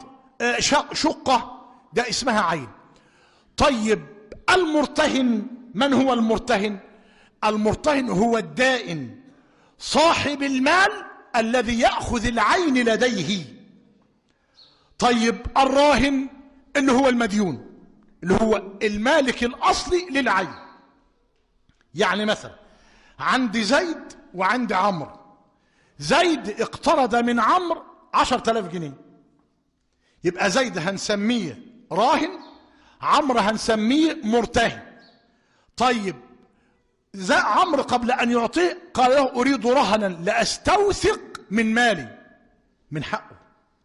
شقة، ده اسمها عين. طيب المرتهن، من هو المرتهن؟ المرتهن هو الدائن، صاحب المال الذي يأخذ العين لديه. طيب الراهن اللي هو المديون، اللي هو المالك الأصلي للعين. يعني مثلا عندي زيد وعندي عمرو. زيد اقترض من عمرو 10,000 جنيه، يبقى زيد هنسميه راهن، عمرو هنسميه مرتهن. طيب عمرو قبل أن يعطيه قال له أريد رهنا لأستوثق من مالي، من حقه.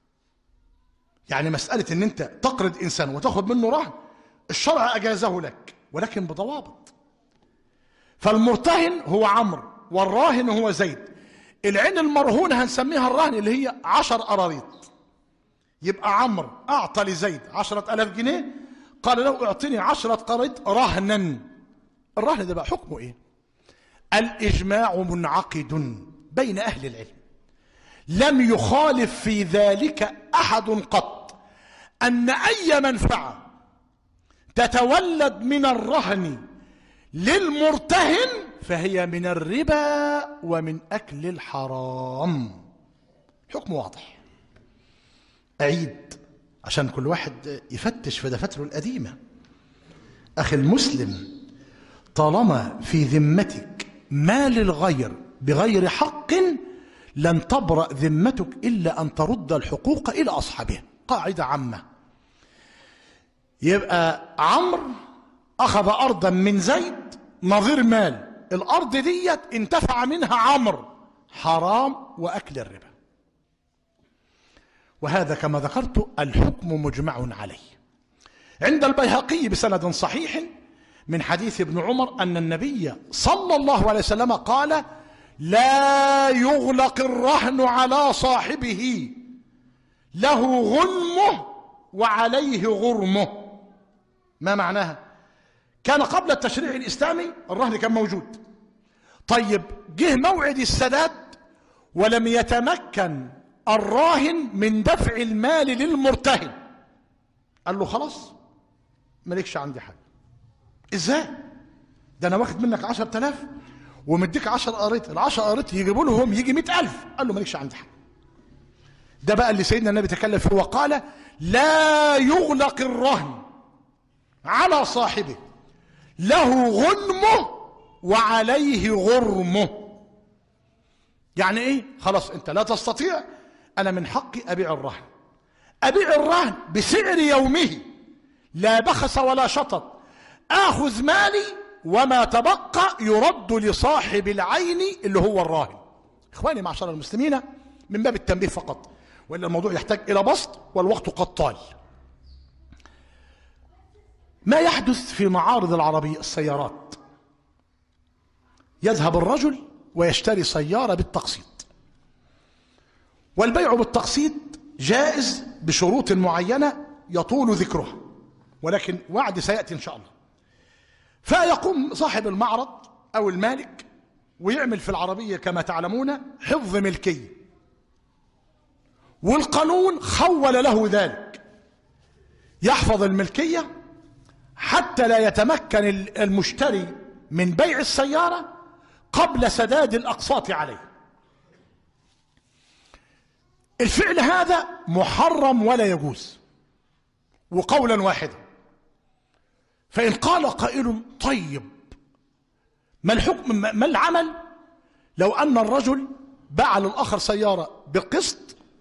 يعني مسألة أن أنت تقرض إنسان وتأخذ منه رهن الشرع أجازه لك، ولكن بضوابط. فالمرتهن هو عمرو والراهن هو زيد. العين المرهونة هنسميها الرهن اللي هي 10 قراريط. يبقى عمرو أعطى لزيد 10,000 جنيه، قال له اعطني 10 قراريط رهنا. الرهن ده بقى حكمه ايه؟ الإجماع منعقد بين أهل العلم، لم يخالف في ذلك أحد قط، أن أي منفعة تتولد من الرهن للمرتهن فهي من الربا ومن أكل الحرام. حكم واضح. أعيد عشان كل واحد يفتش في دفاتره القديمة. أخي المسلم، طالما في ذمتك مال الغير بغير حق لن تبرأ ذمتك إلا أن ترد الحقوق إلى أصحابها. قاعدة عامة. يبقى عمرو أخذ أرضا من زيد نظير مال، الأرض ديت انتفع منها عمرو، حرام وأكل الربا. وهذا كما ذكرت الحكم مجمع عليه. عند البيهقي بسند صحيح من حديث ابن عمر أن النبي صلى الله عليه وسلم قال: لا يغلق الرهن على صاحبه، له غنمه وعليه غرمه. ما معناها؟ كان قبل التشريع الإسلامي الرهن كان موجود. طيب جه موعد السداد ولم يتمكن الراهن من دفع المال للمرتهن، قال له خلاص مالكش عندي حاجة. ازاي؟ ده انا واخد منك 10,000 ومديك 10 قريط، ال10 قريط يجيبوا لهم يجي 100,000. قال له مالكش عندي حاجة. ده بقى اللي سيدنا النبي تكلم فيه وقال: لا يغلق الرهن على صاحبه، له غنمه وعليه غرمه. يعني ايه؟ خلاص انت لا تستطيع، انا من حقي ابيع الرهن، ابيع الرهن بسعر يومه لا بخس ولا شطط، اخذ مالي وما تبقى يرد لصاحب العين اللي هو الراهن. اخواني معشر المسلمين، من باب التنبيه فقط، وإلا الموضوع يحتاج إلى بسط والوقت قد طال. ما يحدث في معارض العربية السيارات، يذهب الرجل ويشتري سيارة بالتقسيط، والبيع بالتقسيط جائز بشروط معينة يطول ذكرها، ولكن وعد سيأتي إن شاء الله. فيقوم صاحب المعرض أو المالك ويعمل في العربية كما تعلمون حفظ ملكية، والقانون خول له ذلك، يحفظ الملكية حتى لا يتمكن المشتري من بيع السيارة قبل سداد الأقساط عليه. الفعل هذا محرم ولا يجوز، وقولا واحدا. فإن قال قائل طيب ما الحكم، ما العمل لو أن الرجل باع للآخر سيارة بقسط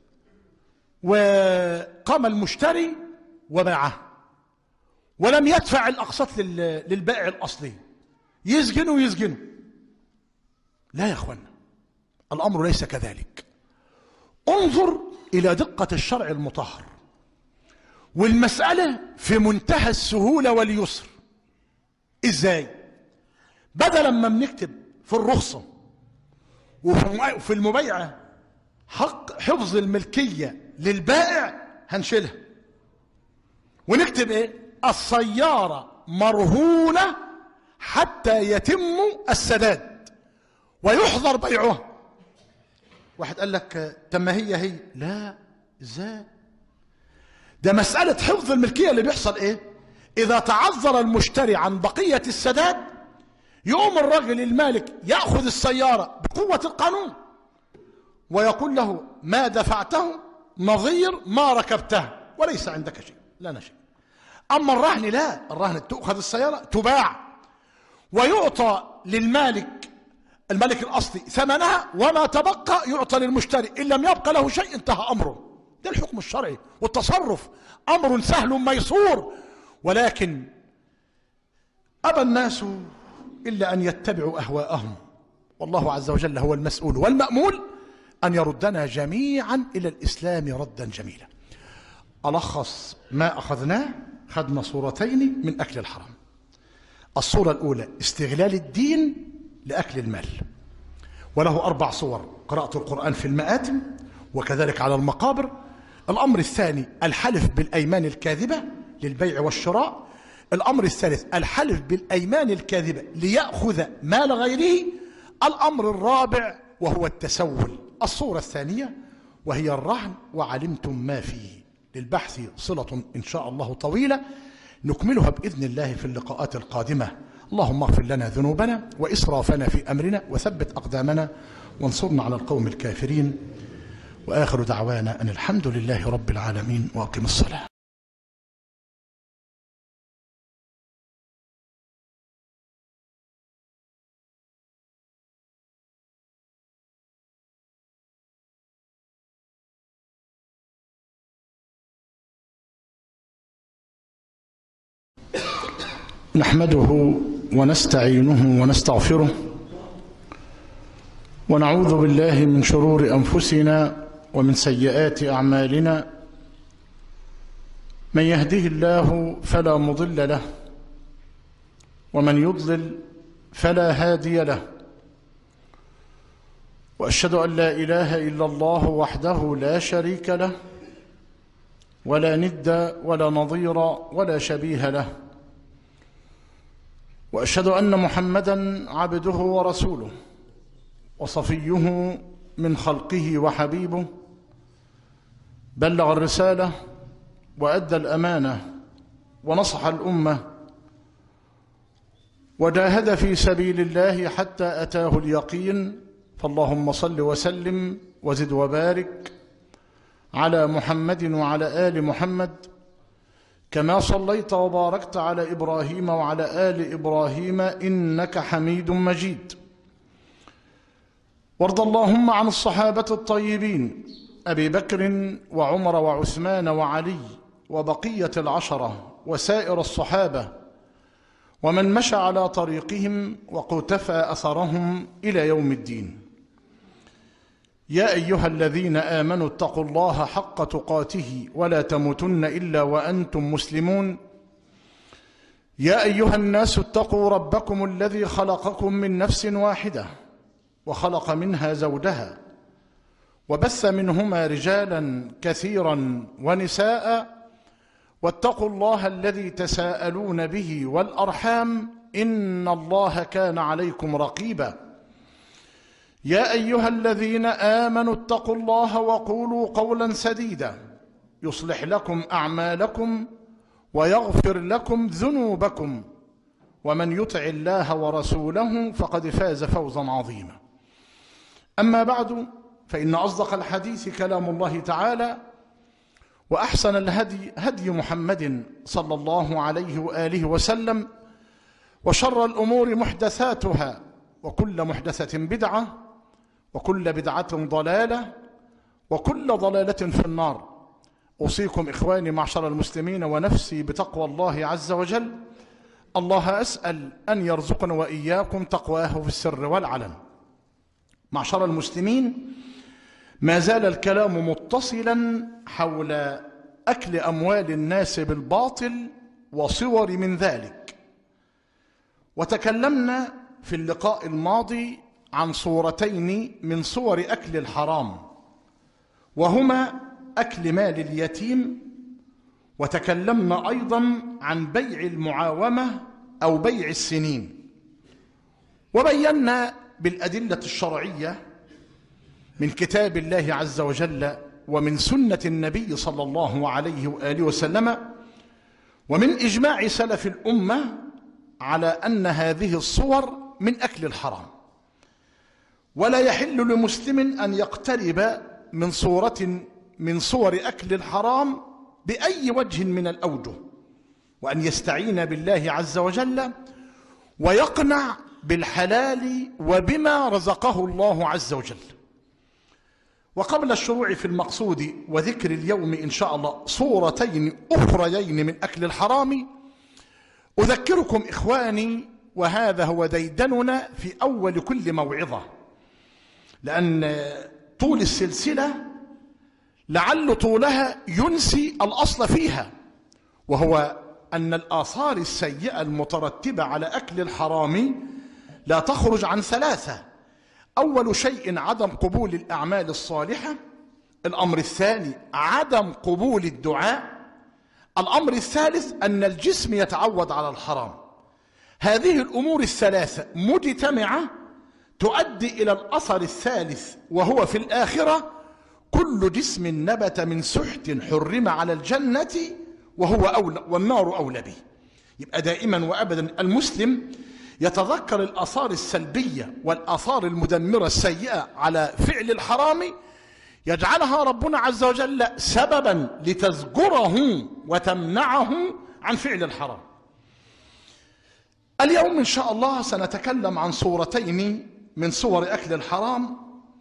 وقام المشتري وباعها ولم يدفع الأقساط للبائع الأصلي، يسجنه؟ لا يا أخوانا، الأمر ليس كذلك. انظر إلى دقة الشرع المطهر، والمسألة في منتهى السهولة واليسر. إزاي؟ بدلا ما بنكتب في الرخصة وفي المبيعة حق حفظ الملكية للبائع، هنشيلها ونكتب إيه؟ السيارة مرهونة حتى يتم السداد ويحظر بيعها. واحد قال لك طب ما هي لا، ازاي؟ ده مسألة حفظ الملكية اللي بيحصل ايه؟ اذا تعذر المشتري عن بقية السداد يقوم الرجل المالك يأخذ السيارة بقوة القانون ويقول له ما دفعته نظير ما ركبته وليس عندك شيء، لنا شيء. اما الرهن لا، الرهن تؤخذ السيارة تباع ويعطى للمالك، الملك الأصلي، ثمنها، وما تبقى يعطى للمشتري. إن لم يبقى له شيء انتهى أمره. ده الحكم الشرعي، والتصرف أمر سهل ميسور، ولكن أبى الناس إلا أن يتبعوا أهواءهم، والله عز وجل هو المسؤول والمأمول أن يردنا جميعا إلى الإسلام ردا جميلا. ألخص ما أخذناه، خدنا صورتين من أكل الحرام. الصورة الأولى استغلال الدين لأكل المال، وله 4 صور: قراءة القرآن في المآتم وكذلك على المقابر. الأمر الثاني الحلف بالأيمان الكاذبة للبيع والشراء. الأمر الثالث الحلف بالأيمان الكاذبة ليأخذ مال غيره. الأمر الرابع وهو التسول. الصورة الثانية وهي الرهن وعلمتم ما فيه. للبحث صلة إن شاء الله طويلة، نكملها بإذن الله في اللقاءات القادمة. اللهم اغفر لنا ذنوبنا وإسرافنا في أمرنا وثبت أقدامنا وانصرنا على القوم الكافرين. وآخر دعوانا أن الحمد لله رب العالمين، وأقم الصلاة. نحمده ونستعينه ونستغفره، ونعوذ بالله من شرور أنفسنا ومن سيئات أعمالنا. من يهده الله فلا مضل له، ومن يضلل فلا هادي له. وأشهد أن لا إله إلا الله وحده لا شريك له، ولا ند ولا نظير ولا شبيه له. وأشهد أن محمدًا عبده ورسوله وصفيه من خلقه وحبيبه، بلغ الرسالة وأدى الأمانة ونصح الأمة وجاهد في سبيل الله حتى أتاه اليقين. فاللهم صل وسلم وزد وبارك على محمد وعلى آل محمد كما صليت وباركت على إبراهيم وعلى آل إبراهيم إنك حميد مجيد. وارض اللهم عن الصحابة الطيبين أبي بكر وعمر وعثمان وعلي وبقية العشرة وسائر الصحابة ومن مشى على طريقهم وقتفى أثرهم إلى يوم الدين. يا أيها الذين آمنوا اتقوا الله حق تقاته ولا تموتن إلا وأنتم مسلمون. يا أيها الناس اتقوا ربكم الذي خلقكم من نفس واحدة وخلق منها زوجها وبث منهما رجالا كثيرا ونساء واتقوا الله الذي تساءلون به والأرحام إن الله كان عليكم رقيبا. يا أيها الذين آمنوا اتقوا الله وقولوا قولا سديدا يصلح لكم أعمالكم ويغفر لكم ذنوبكم ومن يطع الله ورسوله فقد فاز فوزا عظيما. أما بعد فإن أصدق الحديث كلام الله تعالى وأحسن الهدي هدي محمد صلى الله عليه وآله وسلم وشر الأمور محدثاتها وكل محدثة بدعة وكل بدعة ضلالة وكل ضلالة في النار. أوصيكم إخواني معشر المسلمين ونفسي بتقوى الله عز وجل. الله أسأل أن يرزقنا وإياكم تقواه في السر والعلن. معشر المسلمين، ما زال الكلام متصلا حول أكل أموال الناس بالباطل وصور من ذلك، وتكلمنا في اللقاء الماضي عن صورتين من صور أكل الحرام، وهما أكل مال اليتيم، وتكلمنا أيضا عن بيع المعاومة أو بيع السنين، وبينا بالأدلة الشرعية من كتاب الله عز وجل ومن سنة النبي صلى الله عليه وآله وسلم ومن إجماع سلف الأمة على أن هذه الصور من أكل الحرام، ولا يحل لمسلم أن يقترب من صورة من صور أكل الحرام بأي وجه من الأوجه، وأن يستعين بالله عز وجل ويقنع بالحلال وبما رزقه الله عز وجل. وقبل الشروع في المقصود وذكر اليوم إن شاء الله صورتين أخريين من أكل الحرام، أذكركم إخواني، وهذا هو ديدننا في أول كل موعظة، لأن طول السلسلة لعل طولها ينسي الأصل فيها، وهو أن الآثار السيئة المترتبة على أكل الحرام لا تخرج عن ثلاثة. أول شيء عدم قبول الأعمال الصالحة، الأمر الثاني عدم قبول الدعاء، الأمر الثالث أن الجسم يتعود على الحرام. هذه الأمور الثلاثة مجتمعة تؤدي إلى الأثر الثالث، وهو في الآخرة كل جسم نبت من سحت حرم على الجنة وهو أولى والنار أولى به. يبقى دائما وأبدا المسلم يتذكر الآثار السلبية والآثار المدمرة السيئة على فعل الحرام، يجعلها ربنا عز وجل سببا لتزجره وتمنعه عن فعل الحرام. اليوم إن شاء الله سنتكلم عن صورتين من صور أكل الحرام،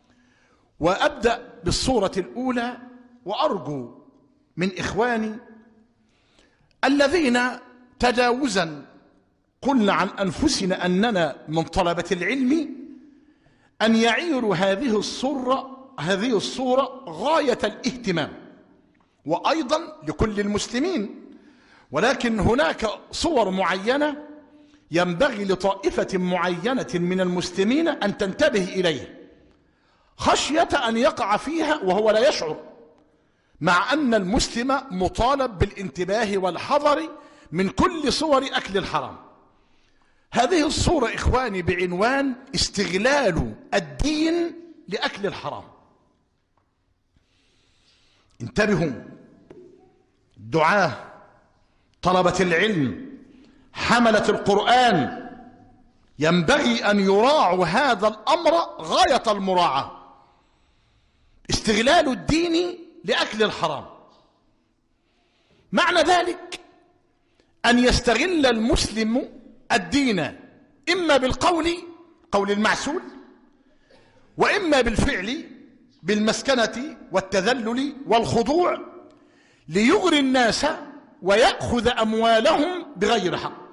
وأبدأ بالصورة الأولى، وأرجو من إخواني الذين تجاوزا قلنا عن أنفسنا أننا من طلبة العلم أن يعيروا هذه الصورة غاية الاهتمام، وأيضا لكل المسلمين، ولكن هناك صور معينة ينبغي لطائفة معينة من المسلمين أن تنتبه إليه خشية أن يقع فيها وهو لا يشعر، مع أن المسلم مطالب بالانتباه والحذر من كل صور أكل الحرام. هذه الصورة إخواني بعنوان استغلال الدين لأكل الحرام. انتبهوا، الدعاة، طلبة العلم، حملة القرآن، ينبغي أن يراعوا هذا الأمر غاية المراعاة، استغلال الدين لأكل الحرام. معنى ذلك أن يستغل المسلم الدين إما بالقول، قول المعسول، وإما بالفعل، بالمسكنة والتذلل والخضوع، ليغري الناس ويأخذ أموالهم بغير حق.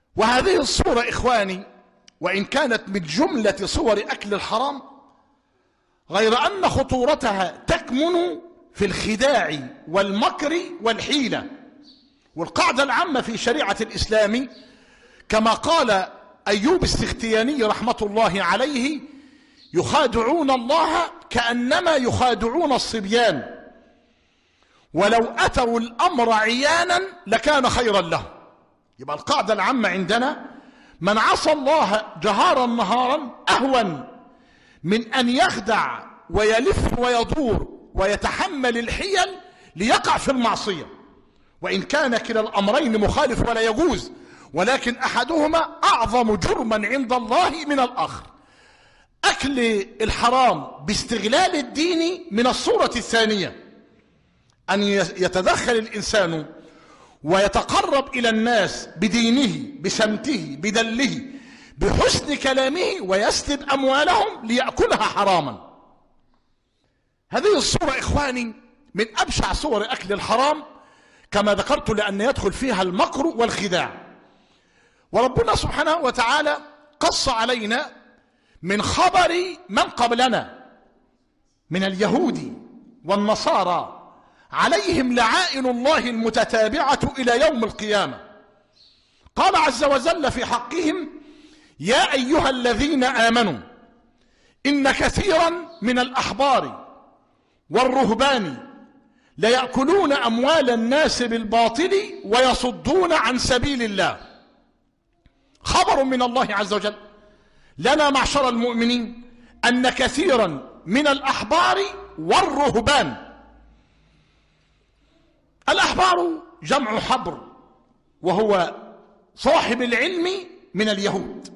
وهذه الصورة إخواني وإن كانت من جملة صور أكل الحرام، غير أن خطورتها تكمن في الخداع والمكر والحيلة. والقاعدة العامة في شريعة الإسلام كما قال أيوب السختياني رحمة الله عليه: يخادعون الله كأنما يخادعون الصبيان، ولو أتوا الأمر عيانا لكان خيرا له. يبقى القاعدة العامة عندنا: من عصى الله جهارا نهارا أهون من أن يخدع ويلف ويدور ويتحمل الحيل ليقع في المعصية، وإن كان كلا الأمرين مخالف ولا يجوز، ولكن أحدهما أعظم جرما عند الله من الآخر. أكل الحرام باستغلال الدين من الصورة الثانية، أن يتدخل الإنسان ويتقرب إلى الناس بدينه بسمته بدله بحسن كلامه ويسلب أموالهم ليأكلها حراما. هذه الصورة إخواني من أبشع صور أكل الحرام كما ذكرت، لأن يدخل فيها المكر والخداع. وربنا سبحانه وتعالى قص علينا من خبر من قبلنا من اليهود والنصارى عليهم لعائن الله المتتابعة إلى يوم القيامة. قال عز وجل في حقهم: يا أيها الذين آمنوا إن كثيرا من الأحبار والرهبان ليأكلون أموال الناس بالباطل ويصدون عن سبيل الله. خبر من الله عز وجل لنا معشر المؤمنين أن كثيرا من الأحبار والرهبان، الأحبار جمع حبر وهو صاحب العلم من اليهود،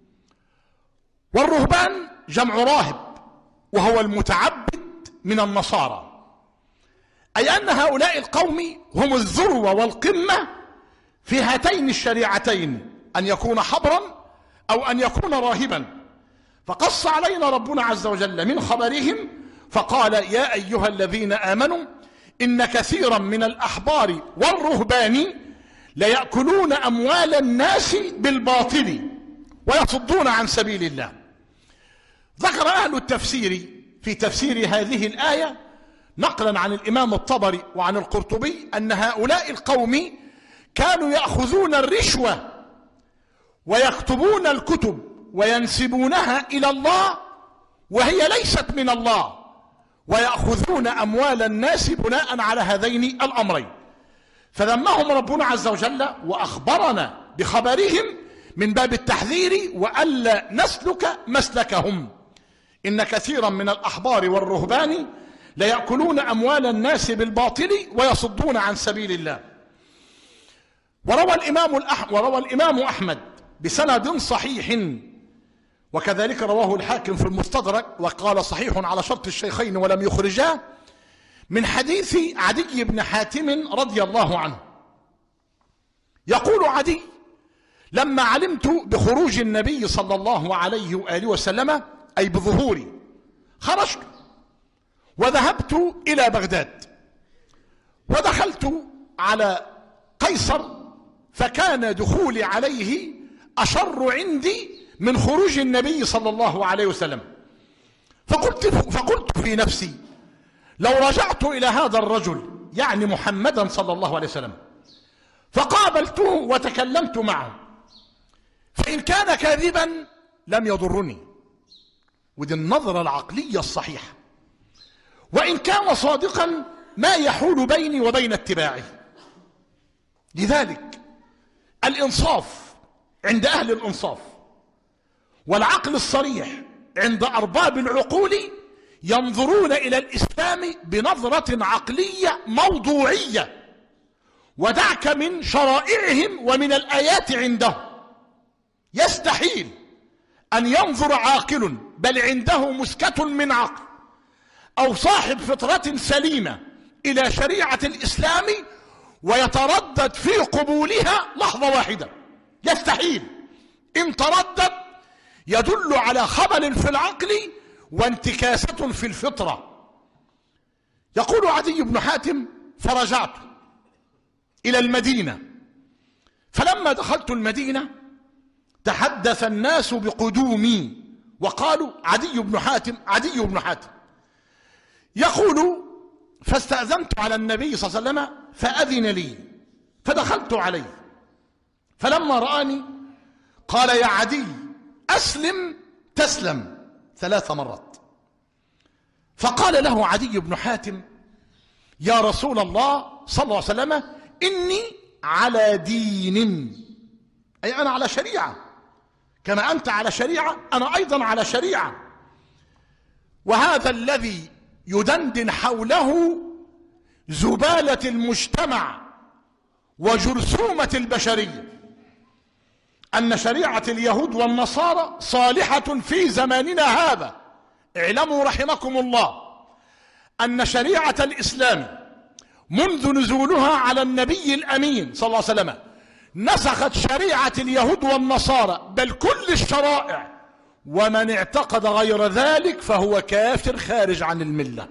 والرهبان جمع راهب وهو المتعبد من النصارى، أي أن هؤلاء القوم هم الذروة والقمة في هاتين الشريعتين، أن يكون حبرا أو أن يكون راهبا. فقص علينا ربنا عز وجل من خبرهم فقال: يا أيها الذين آمنوا إن كثيرا من الأحبار والرهبان ليأكلون أموال الناس بالباطل ويصدون عن سبيل الله. ذكر أهل التفسير في تفسير هذه الآية نقلا عن الإمام الطبري وعن القرطبي أن هؤلاء القوم كانوا يأخذون الرشوة ويكتبون الكتب وينسبونها إلى الله وهي ليست من الله، ويأخذون أموال الناس بناء على هذين الأمرين. فذمهم ربنا عز وجل وأخبرنا بخبرهم من باب التحذير وألا نسلك مسلكهم. إن كثيرا من الأحبار والرهبان ليأكلون أموال الناس بالباطل ويصدون عن سبيل الله. وروى الإمام أحمد بسند صحيح، وكذلك رواه الحاكم في المستدرك وقال صحيح على شرط الشيخين ولم يخرجاه، من حديث عدي بن حاتم رضي الله عنه. يقول عدي: لما علمت بخروج النبي صلى الله عليه وآله وسلم، أي بظهوري، خرجت وذهبت إلى بغداد ودخلت على قيصر، فكان دخولي عليه أشر عندي من خروج النبي صلى الله عليه وسلم. فقلت في نفسي: لو رجعت إلى هذا الرجل يعني محمدا صلى الله عليه وسلم فقابلته وتكلمت معه، فإن كان كاذبا لم يضرني، ودي النظرة العقلية الصحيحة، وإن كان صادقا ما يحول بيني وبين اتباعه. لذلك الإنصاف عند أهل الإنصاف والعقل الصريح عند أرباب العقول ينظرون إلى الإسلام بنظرة عقلية موضوعية، ودعك من شرائعهم ومن الآيات عندهم. يستحيل أن ينظر عاقل بل عنده مسكة من عقل أو صاحب فطرة سليمة إلى شريعة الإسلام ويتردد في قبولها لحظة واحدة. يستحيل. إن تردد يدل على خبل في العقل وانتكاسة في الفطرة. يقول عدي بن حاتم: فرجعت إلى المدينة، فلما دخلت المدينة تحدث الناس بقدومي وقالوا: عدي بن حاتم، عدي بن حاتم. يقول: فاستأذنت على النبي صلى الله عليه وسلم فأذن لي، فدخلت عليه، فلما رآني قال: يا عدي أسلم تسلم 3 مرات. فقال له عدي بن حاتم: يا رسول الله صلى الله عليه وسلم، إني على دين، أي أنا على شريعة، كما أنت على شريعة أنا أيضا على شريعة. وهذا الذي يدندن حوله زبالة المجتمع وجرثومة البشرية، أن شريعة اليهود والنصارى صالحة في زماننا هذا. اعلموا رحمكم الله أن شريعة الإسلام منذ نزولها على النبي الأمين صلى الله عليه وسلم نسخت شريعة اليهود والنصارى، بل كل الشرائع، ومن اعتقد غير ذلك فهو كافر خارج عن الملة.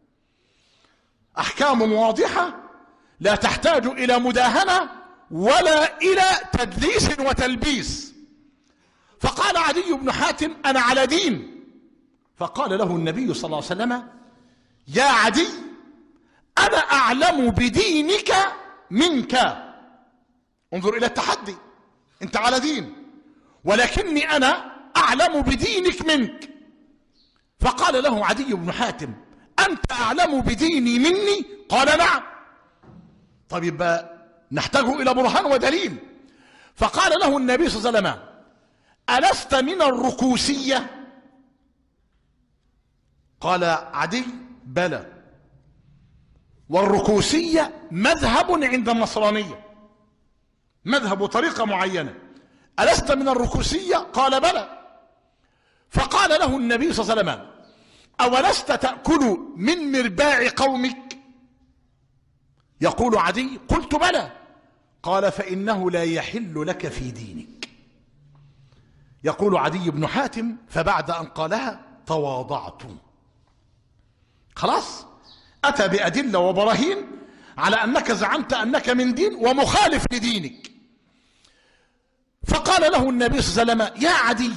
أحكام واضحة لا تحتاج إلى مداهنة ولا إلى تدليس وتلبيس. فقال عدي بن حاتم: أنا على دين. فقال له النبي صلى الله عليه وسلم: يا عدي أنا أعلم بدينك منك. انظر إلى التحدي، أنت على دين ولكني أنا أعلم بدينك منك. فقال له عدي بن حاتم: أنت أعلم بديني مني؟ قال: نعم. طيب يبقى نحتاج إلى برهان ودليل. فقال له النبي صلى الله عليه وسلم: ألست من الركوسية؟ قال عدي: بلى. والركوسية مذهب عند النصرانية، مذهب طريقة معينة. ألست من الركوسية؟ قال: بلى. فقال له النبي صلى الله عليه وسلم: أولست تأكل من مرباع قومك؟ يقول عدي: قلت بلى. قال: فإنه لا يحل لك في دينك. يقول عدي بن حاتم: فبعد أن قالها تواضعت. خلاص، أتى بأدلة وبراهين على أنك زعمت أنك من دين ومخالف لدينك. فقال له النبي صلى الله عليه وسلم: يا عدي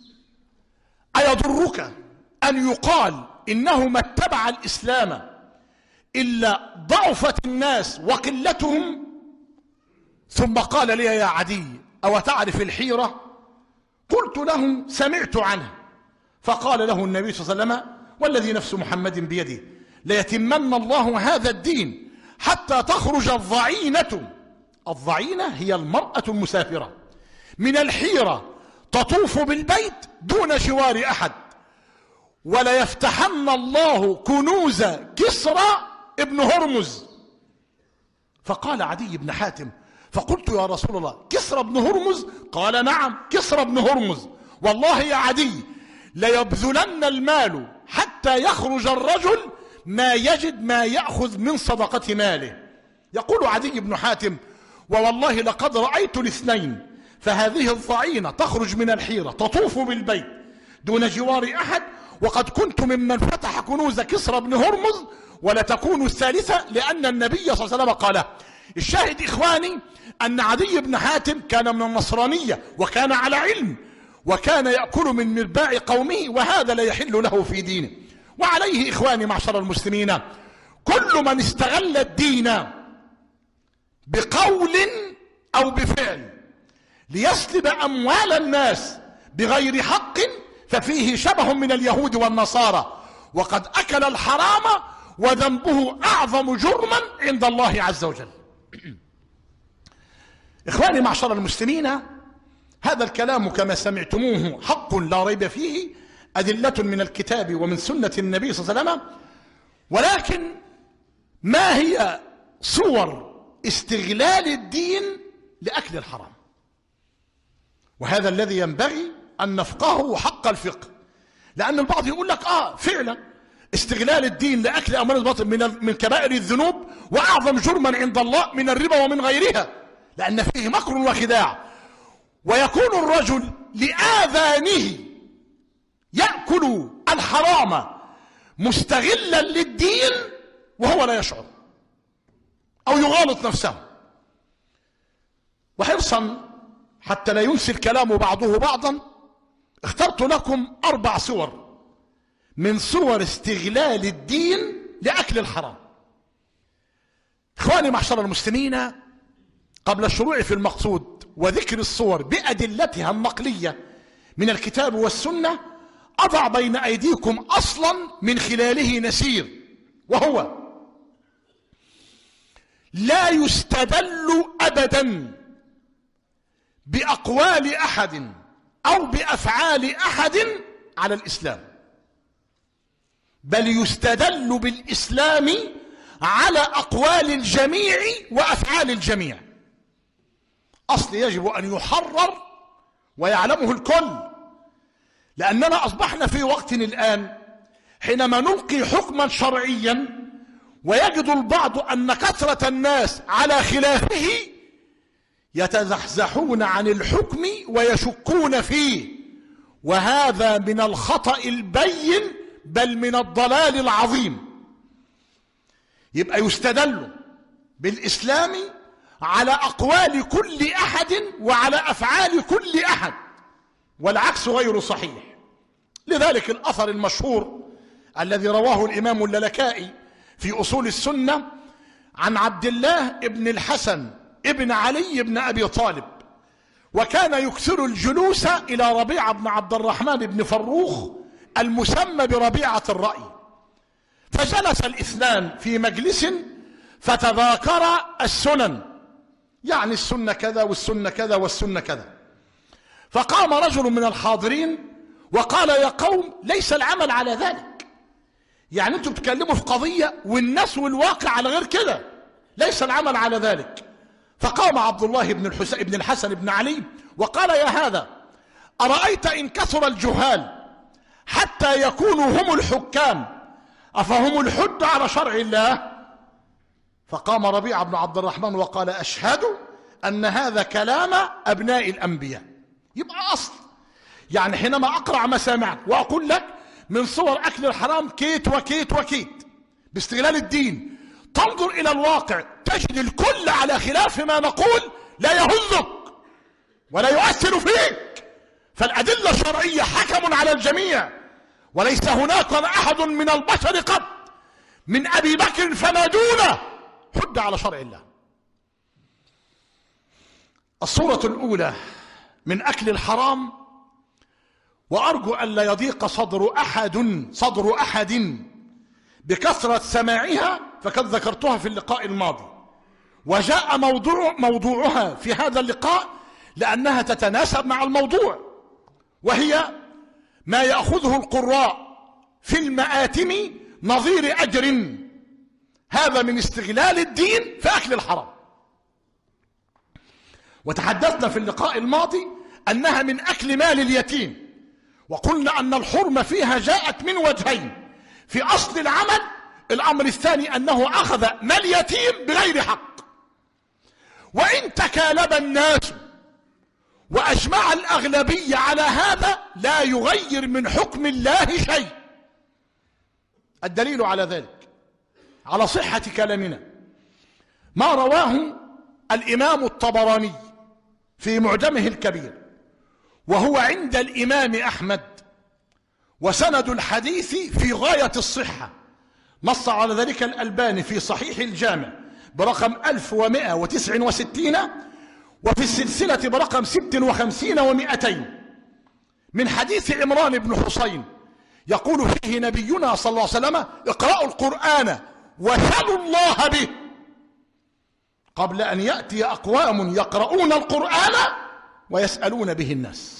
أيضرك أن يقال إنه ما اتبع الإسلام إلا ضعفت الناس وقلتهم؟ ثم قال لي: يا عدي أو تعرف الحيرة؟ قلت له: سمعت عنه. فقال له النبي صلى الله عليه وسلم: والذي نفس محمد بيده ليتمن الله هذا الدين حتى تخرج الضعينة. الضعينة هي المرأة المسافرة من الحيرة تطوف بالبيت دون جوار أحد، وليفتحن الله كنوز كسرى ابن هرمز. فقال عدي بن حاتم: فقلت: يا رسول الله، كسرى بن هرمز؟ قال: نعم، كسرى بن هرمز. والله يا عدي ليبذلن المال حتى يخرج الرجل ما يجد ما يأخذ من صدقة ماله. يقول عدي بن حاتم: ووالله لقد رأيت الاثنين، فهذه الضعينة تخرج من الحيرة تطوف بالبيت دون جوار أحد، وقد كنت ممن فتح كنوز كسرى بن هرمز، ولتكون الثالثة لأن النبي صلى الله عليه وسلم قاله. الشاهد إخواني أن عدي بن حاتم كان من النصرانية وكان على علم، وكان يأكل من مرباع قومه، وهذا لا يحل له في دينه. وعليه إخواني معشر المسلمين، كل من استغل الدين بقول أو بفعل ليسلب أموال الناس بغير حق ففيه شبه من اليهود والنصارى، وقد أكل الحرام وذنبه أعظم جرما عند الله عز وجل. إخواني معشر المسلمين، هذا الكلام كما سمعتموه حق لا ريب فيه، أدلة من الكتاب ومن سنة النبي صلى الله عليه وسلم. ولكن ما هي صور استغلال الدين لأكل الحرام؟ وهذا الذي ينبغي أن نفقهه حق الفقه، لأن البعض يقول لك فعلا استغلال الدين لأكل أموال الباطل من كبائر الذنوب وأعظم جرما عند الله من الربا ومن غيرها، لأن فيه مكر وخداع. ويكون الرجل لآذانه يأكل الحرام مستغلا للدين وهو لا يشعر أو يغالط نفسه. وحرصا حتى لا ينسي الكلام بعضه بعضا، اخترت لكم 4 صور من صور استغلال الدين لأكل الحرام. إخواني معشر المسلمين، قبل الشروع في المقصود وذكر الصور بأدلتها النقلية من الكتاب والسنة، أضع بين أيديكم أصلا من خلاله نسير، وهو: لا يستدل أبدا بأقوال أحد أو بأفعال أحد على الإسلام، بل يستدل بالإسلام على أقوال الجميع وأفعال الجميع. أصل يجب أن يحرر ويعلمه الكل، لأننا أصبحنا في وقت الآن حينما نلقي حكما شرعيا ويجد البعض أن كثرة الناس على خلافه يتزحزحون عن الحكم ويشكون فيه، وهذا من الخطأ البين بل من الضلال العظيم. يبقى يستدل بالإسلام على أقوال كل أحد وعلى أفعال كل أحد، والعكس غير صحيح. لذلك الأثر المشهور الذي رواه الإمام اللالكائي في أصول السنة عن عبد الله بن الحسن ابن علي بن أبي طالب، وكان يكثر الجلوس إلى ربيعة بن عبد الرحمن بن فروخ المسمى بربيعة الرأي، فجلس الاثنان في مجلس فتذاكر السنن، يعني السنة كذا والسنة كذا والسنة كذا. فقام رجل من الحاضرين وقال: يا قوم، ليس العمل على ذلك، يعني انتم بتتكلموا في قضية والناس والواقع على غير كده، ليس العمل على ذلك. فقام عبد الله بن الحسن بن علي وقال: يا هذا، أرأيت إن كثر الجهال حتى يكونوا هم الحكام أفهم الحد على شرع الله؟ فقام ربيعة بن عبد الرحمن وقال: أشهد أن هذا كلام أبناء الأنبياء. يبقى أصل، يعني حينما أقرأ ما سمعت وأقول لك من صور أكل الحرام كيت وكيت وكيت باستغلال الدين، تنظر إلى الواقع تجد الكل على خلاف ما نقول، لا يهزك ولا يؤثر فيك، فالأدلة الشرعية حكم على الجميع، وليس هناك أحد من البشر قط من أبي بكر فما دونه حد على شرع الله. الصورة الأولى من أكل الحرام، وأرجو أن لا يضيق صدر أحد بكثرة سماعها، فقد ذكرتها في اللقاء الماضي، وجاء موضوعها في هذا اللقاء لأنها تتناسب مع الموضوع، وهي ما يأخذه القراء في المآتم نظير أجر، هذا من استغلال الدين في أكل الحرام. وتحدثنا في اللقاء الماضي أنها من أكل مال اليتيم، وقلنا أن الحرمة فيها جاءت من وجهين: في أصل العمل، الأمر الثاني أنه أخذ مال يتيم بغير حق. وإن تكالب الناس وأجمع الأغلبية على هذا لا يغير من حكم الله شيء. الدليل على ذلك على صحة كلامنا ما رواه الإمام الطبراني في معجمه الكبير، وهو عند الإمام أحمد، وسند الحديث في غاية الصحة، نص على ذلك الألباني في صحيح الجامع برقم 1169، وفي السلسلة برقم 56 و200، من حديث عمران بن حسين يقول فيه نبينا صلى الله عليه وسلم: اقرأوا القرآن وسلوا الله به، قبل أن يأتي أقوام يقرؤون القرآن ويسألون به الناس.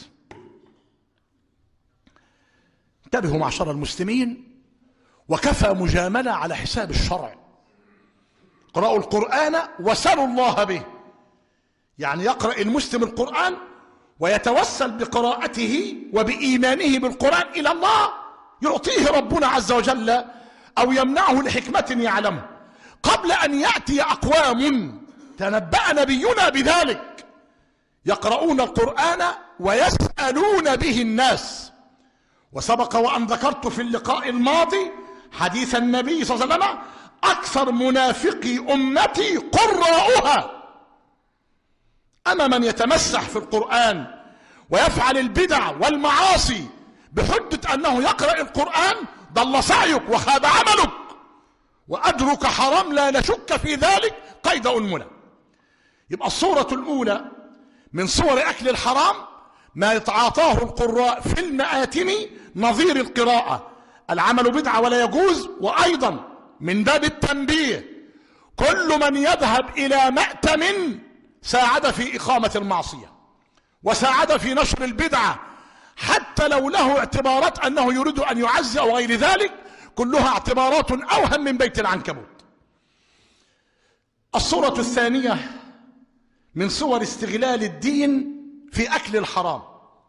انتبهوا معشر المسلمين، وكفى مجاملة على حساب الشرع. اقرأوا القرآن وسلوا الله به، يعني يقرأ المسلم القرآن ويتوسل بقراءته وبإيمانه بالقرآن إلى الله، يعطيه ربنا عز وجل أو يمنعه لحكمة يعلمه، قبل أن يأتي أقوام تنبأ نبينا بذلك يقرؤون القرآن ويسألون به الناس. وسبق وأن ذكرت في اللقاء الماضي حديث النبي صلى الله عليه وسلم: أكثر منافقي أمتي قراؤها. أما من يتمسح في القرآن ويفعل البدع والمعاصي بحجة أنه يقرأ القرآن، ضل سعيك وخاب عملك، وأجرك حرام لا نشك في ذلك قيد أنملة. يبقى الصورة الأولى من صور أكل الحرام ما يتعاطاه القراء في المآتم نظير القراءة، العمل بدعة ولا يجوز. وأيضا من باب التنبيه، كل من يذهب إلى مأتم ساعد في إقامة المعصية وساعد في نشر البدعة، حتى لو له اعتبارات أنه يريد أن يعزي أو غير ذلك، كلها اعتبارات أوهم من بيت العنكبوت. الصورة الثانية من صور استغلال الدين في أكل الحرام،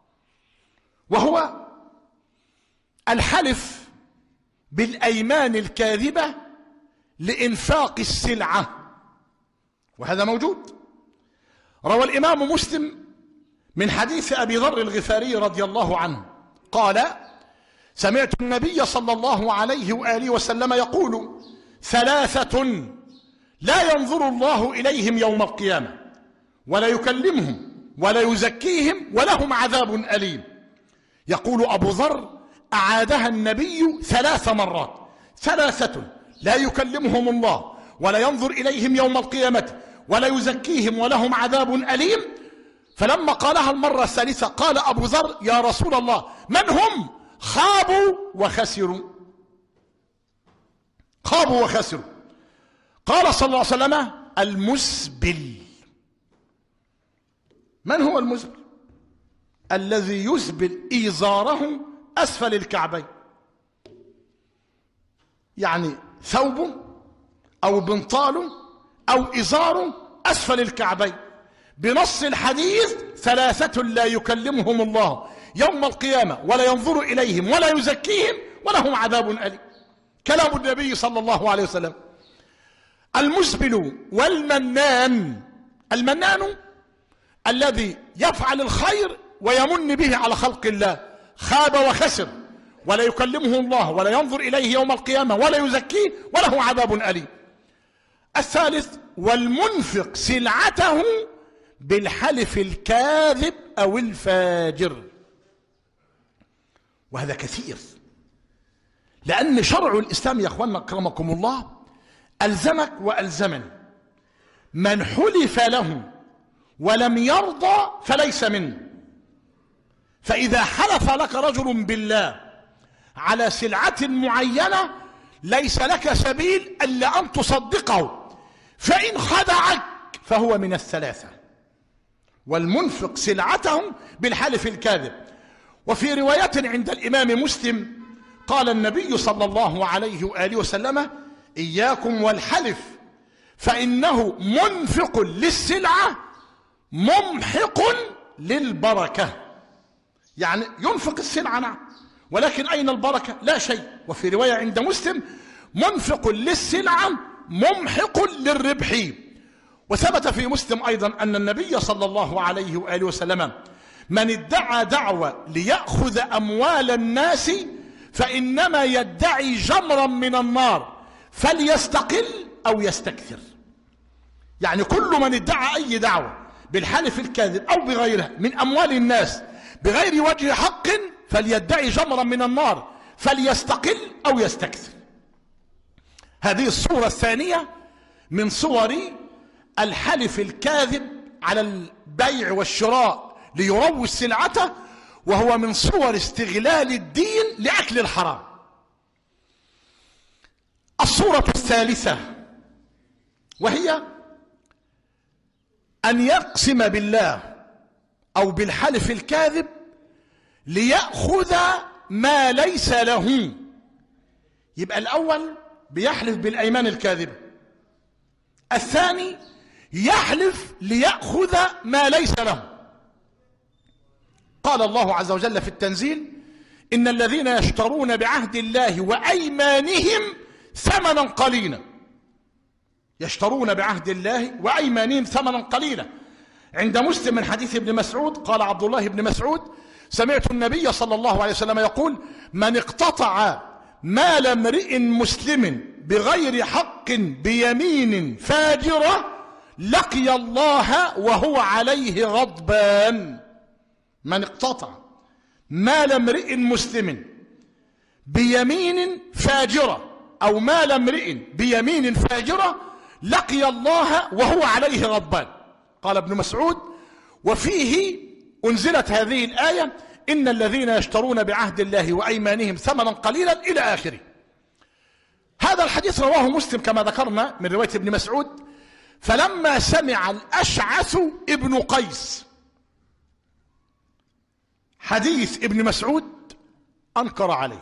وهو الحلف بالأيمان الكاذبة لإنفاق السلعة، وهذا موجود. روى الإمام مسلم من حديث أبي ذر الغفاري رضي الله عنه قال: سمعت النبي صلى الله عليه وآله وسلم يقول: ثلاثة لا ينظر الله إليهم يوم القيامة ولا يكلمهم ولا يزكيهم ولهم عذاب أليم. يقول أبو ذر: أعادها النبي 3 مرات: ثلاثة لا يكلمهم الله ولا ينظر إليهم يوم القيامة ولا يزكيهم ولهم عذاب أليم. فلما قالها المرة الثالثة قال أبو ذر: يا رسول الله، من هم؟ خابوا وخسروا. خابوا وخسروا. قال صلى الله عليه وسلم: المسبل. من هو المسبل؟ الذي يسبل إيزاره أسفل الكعبين، يعني ثوبه أو بنطاله أو إزاره أسفل الكعبين. بنص الحديث: ثلاثة لا يكلمهم الله يوم القيامة ولا ينظر إليهم ولا يزكيهم ولهم عذاب أليم. كلام النبي صلى الله عليه وسلم. المسبل والمنان: المنان الذي يفعل الخير ويمن به على خلق الله، خاب وخسر، ولا يكلمه الله ولا ينظر إليه يوم القيامة ولا يزكيه وله عذاب أليم. الثالث: والمنفق سلعته بالحلف الكاذب أو الفاجر. وهذا كثير، لأن شرع الإسلام يا أخوانا أكرمكم الله ألزمك وألزمني: من حلف له ولم يرضى فليس منه. فإذا حلف لك رجل بالله على سلعة معينة ليس لك سبيل إلا أن تصدقه، فإن خدعك فهو من الثلاثة. والمنفق سلعته بالحلف الكاذب. وفي رواية عند الإمام مسلم قال النبي صلى الله عليه وآله وسلم: إياكم والحلف فإنه منفق للسلعة ممحق للبركة. يعني ينفق السلعة نعم، ولكن أين البركة؟ لا شيء. وفي رواية عند مسلم: منفق للسلعة ممحق للربح. وثبت في مسلم أيضا أن النبي صلى الله عليه وآله وسلم: من ادعى دعوة ليأخذ أموال الناس فإنما يدعي جمرا من النار فليستقل أو يستكثر. يعني كل من ادعى أي دعوة بالحلف الكاذب أو بغيرها من أموال الناس بغير وجه حق فليدعي جمرا من النار فليستقل أو يستكثر. هذه الصورة الثانية من صور الحلف الكاذب على البيع والشراء ليروج سلعته، وهو من صور استغلال الدين لأكل الحرام. الصورة الثالثة وهي أن يقسم بالله أو بالحلف الكاذب ليأخذ ما ليس له. يبقى الأول بيحلف بالأيمان الكاذبة، الثاني يحلف ليأخذ ما ليس له. قال الله عز وجل في التنزيل: إن الذين يشترون بعهد الله وأيمانهم ثمنا قليلا. يشترون بعهد الله وأيمانهم ثمنا قليلا. عند مسلم من حديث ابن مسعود قال عبد الله بن مسعود: سمعت النبي صلى الله عليه وسلم يقول: من اقتطع مال امرئ مسلم بغير حق بيمين فاجرة لقي الله وهو عليه غضبان. من اقتطع مال امرئ مسلم بيمين فاجرة أو مال امرئ بيمين فاجرة لقي الله وهو عليه غضبان. قال ابن مسعود: وفيه أنزلت هذه الآية: إن الذين يشترون بعهد الله وأيمانهم ثمنا قليلا إلى آخره. هذا الحديث رواه مسلم كما ذكرنا من رواية ابن مسعود. فلما سمع الأشعث ابن قيس حديث ابن مسعود أنكر عليه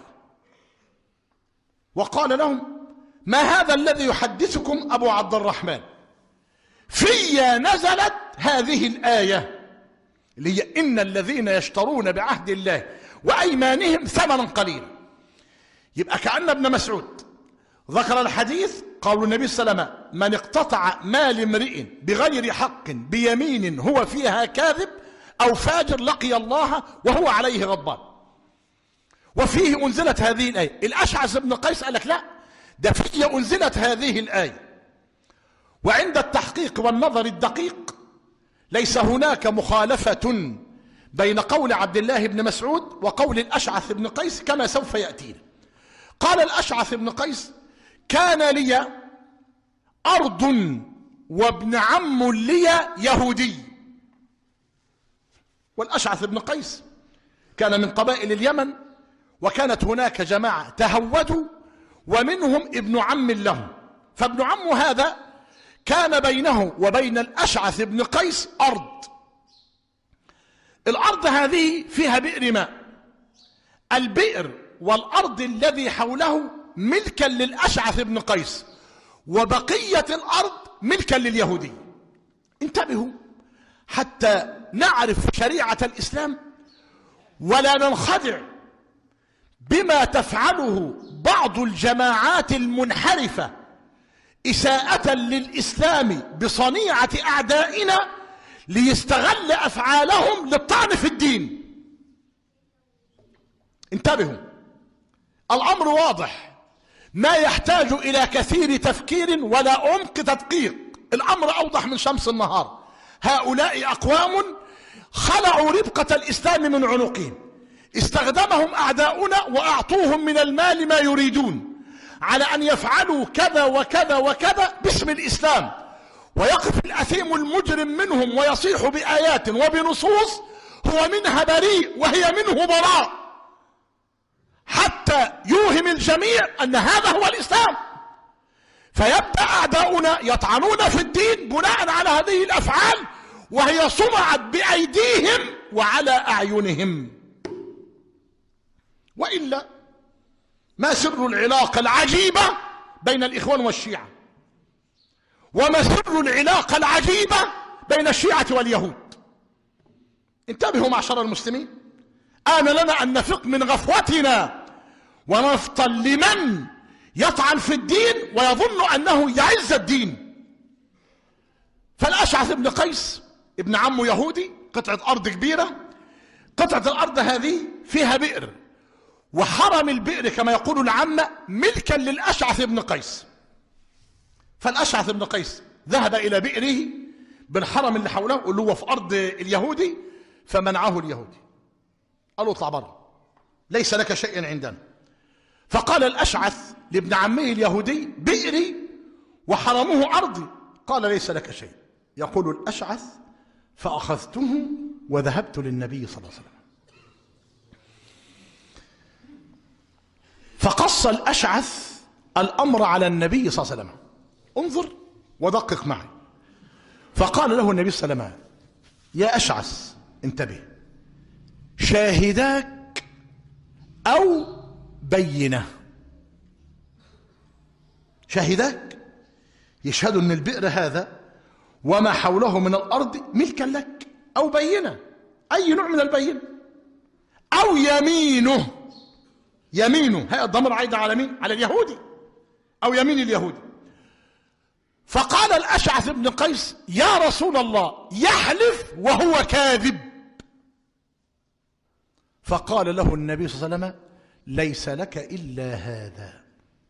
وقال لهم: ما هذا الذي يحدثكم أبو عبد الرحمن؟ في نزلت هذه الآية اللي هي إن الذين يشترون بعهد الله وأيمانهم ثمنا قليلا. يبقى كأن ابن مسعود ذكر الحديث قول النبي صلى الله عليه وسلم: من اقتطع مال امرئ بغير حق بيمين هو فيها كاذب أو فاجر لقي الله وهو عليه غضبان. وفيه أنزلت هذه الآية. الأشعث بن قيس قال لك: لا، ده فيه أنزلت هذه الآية. وعند التحقيق والنظر الدقيق ليس هناك مخالفة بين قول عبد الله بن مسعود وقول الأشعث بن قيس كما سوف يأتينا. قال الأشعث بن قيس: كان لي أرض وابن عم لي يهودي. والأشعث بن قيس كان من قبائل اليمن، وكانت هناك جماعة تهودوا ومنهم ابن عم لهم. فابن عم هذا كان بينه وبين الأشعث بن قيس أرض. الأرض هذه فيها بئر ماء. البئر والأرض الذي حوله ملكا للأشعث بن قيس، وبقية الأرض ملكا لليهودي. انتبهوا حتى نعرف شريعة الإسلام ولا ننخدع بما تفعله بعض الجماعات المنحرفة إساءة للإسلام بصنيعة أعدائنا ليستغل أفعالهم للطعن في الدين. انتبهوا، الأمر واضح، ما يحتاج إلى كثير تفكير ولا عمق تدقيق. الأمر أوضح من شمس النهار. هؤلاء أقوام خلعوا ربقة الإسلام من عنقهم، استخدمهم أعداؤنا وأعطوهم من المال ما يريدون على أن يفعلوا كذا وكذا وكذا باسم الإسلام، ويقف الأثيم المجرم منهم ويصيح بآيات وبنصوص هو منها بريء وهي منه براء، حتى يوهم الجميع أن هذا هو الإسلام. فيبدأ أعداؤنا يطعنون في الدين بناء على هذه الأفعال، وهي صنعت بأيديهم وعلى أعينهم. وإلا ما سر العلاقة العجيبة بين الإخوان والشيعة؟ وما سر العلاقة العجيبة بين الشيعة واليهود؟ انتبهوا معشر المسلمين، آن لنا أن نفق من غفوتنا ونفطن لمن يطعن في الدين ويظن أنه يعز الدين. فالأشعث بن قيس ابن عمه يهودي، قطعة أرض كبيرة، قطعة الأرض هذه فيها بئر، وحرم البئر كما يقول العامة ملكا للأشعث بن قيس. فالأشعث بن قيس ذهب إلى بئره بالحرم اللي حوله اللي هو في أرض اليهودي، فمنعه اليهودي، قالوا: اطلع بره، ليس لك شيء عندنا. فقال الأشعث لابن عمه اليهودي: بئري وحرمه أرضي. قال: ليس لك شيء. يقول الأشعث: فأخذته وذهبت للنبي صلى الله عليه وسلم. فقص الأشعث الأمر على النبي صلى الله عليه وسلم. انظر ودقق معي. فقال له النبي صلى الله عليه وسلم: يا أشعث انتبه، شاهداك أو بينه. شاهداك يشهدوا أن البئر هذا وما حوله من الأرض ملكا لك، أو بينه، أي نوع من البينة، أو يمينه. يمينه هي الضمير عايدة على مين؟ على اليهودي، أو يمين اليهودي. فقال الأشعث بن قيس: يا رسول الله، يحلف وهو كاذب. فقال له النبي صلى الله عليه وسلم: ليس لك إلا هذا.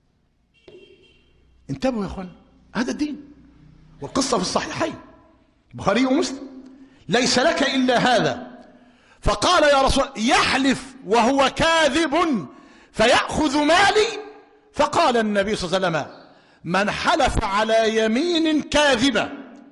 انتبهوا يا اخوان، هذا الدين، والقصة في الصحيحين البخاري ومسلم. ليس لك إلا هذا. فقال: يا رسول الله، يحلف وهو كاذب، فيأخذ مالي. فقال النبي صلى الله عليه وسلم: من حلف على يمين كاذبة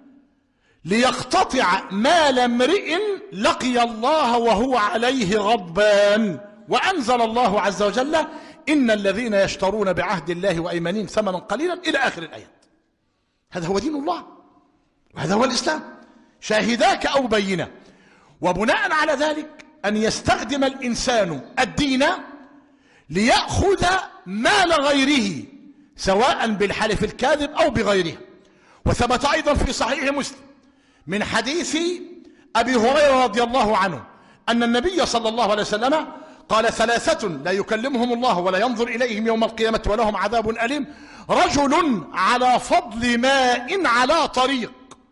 ليقتطع مال امرئ لقي الله وهو عليه غضبان. وأنزل الله عز وجل: إن الذين يشترون بعهد الله وأيمانهم ثمنا قليلا، إلى آخر الآيات. هذا هو دين الله، وهذا هو الإسلام، شاهداك أو بينة. وبناء على ذلك أن يستخدم الإنسان الدين ليأخذ مال غيره، سواء بالحلف الكاذب أو بغيره. وثبت أيضا في صحيح مسلم من حديث أبي هريرة رضي الله عنه أن النبي صلى الله عليه وسلم قال: ثلاثة لا يكلمهم الله ولا ينظر إليهم يوم القيامة ولهم عذاب أليم: رجل على فضل ماء على طريق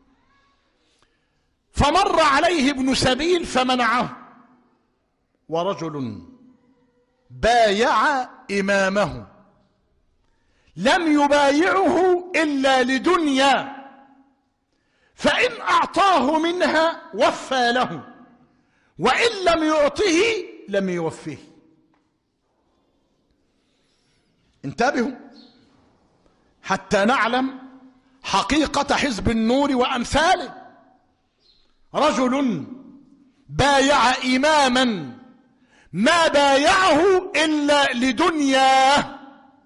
فمر عليه ابن سبيل فمنعه، ورجل بايع إمامه لم يبايعه إلا لدنيا، فإن أعطاه منها وفى له، وإن لم يعطه لم يوفيه. انتبهوا حتى نعلم حقيقة حزب النور وأمثاله. رجل بايع إماما ما بايعه إلا لدنياه.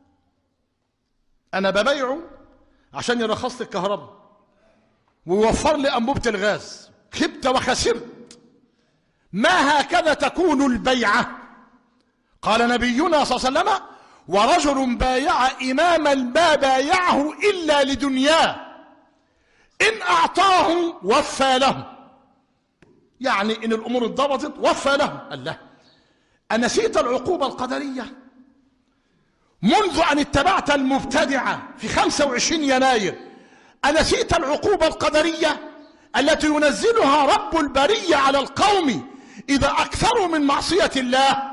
أنا ببايعه عشان يرخص لي الكهرباء ويوفر لي أنبوبة الغاز، خبت وخسرت. ما هكذا تكون البيعة. قال نبينا صلى الله عليه وسلم: ورجل بايع إماما ما بايعه إلا لدنياه، إن أعطاه وفى له. يعني إن الأمور اتضبطت وفى له. الله، أنسيت العقوبة القدرية منذ أن اتبعت المبتدعة في 25 يناير؟ أنسيت العقوبة القدرية التي ينزلها رب البرية على القوم إذا أكثروا من معصية الله؟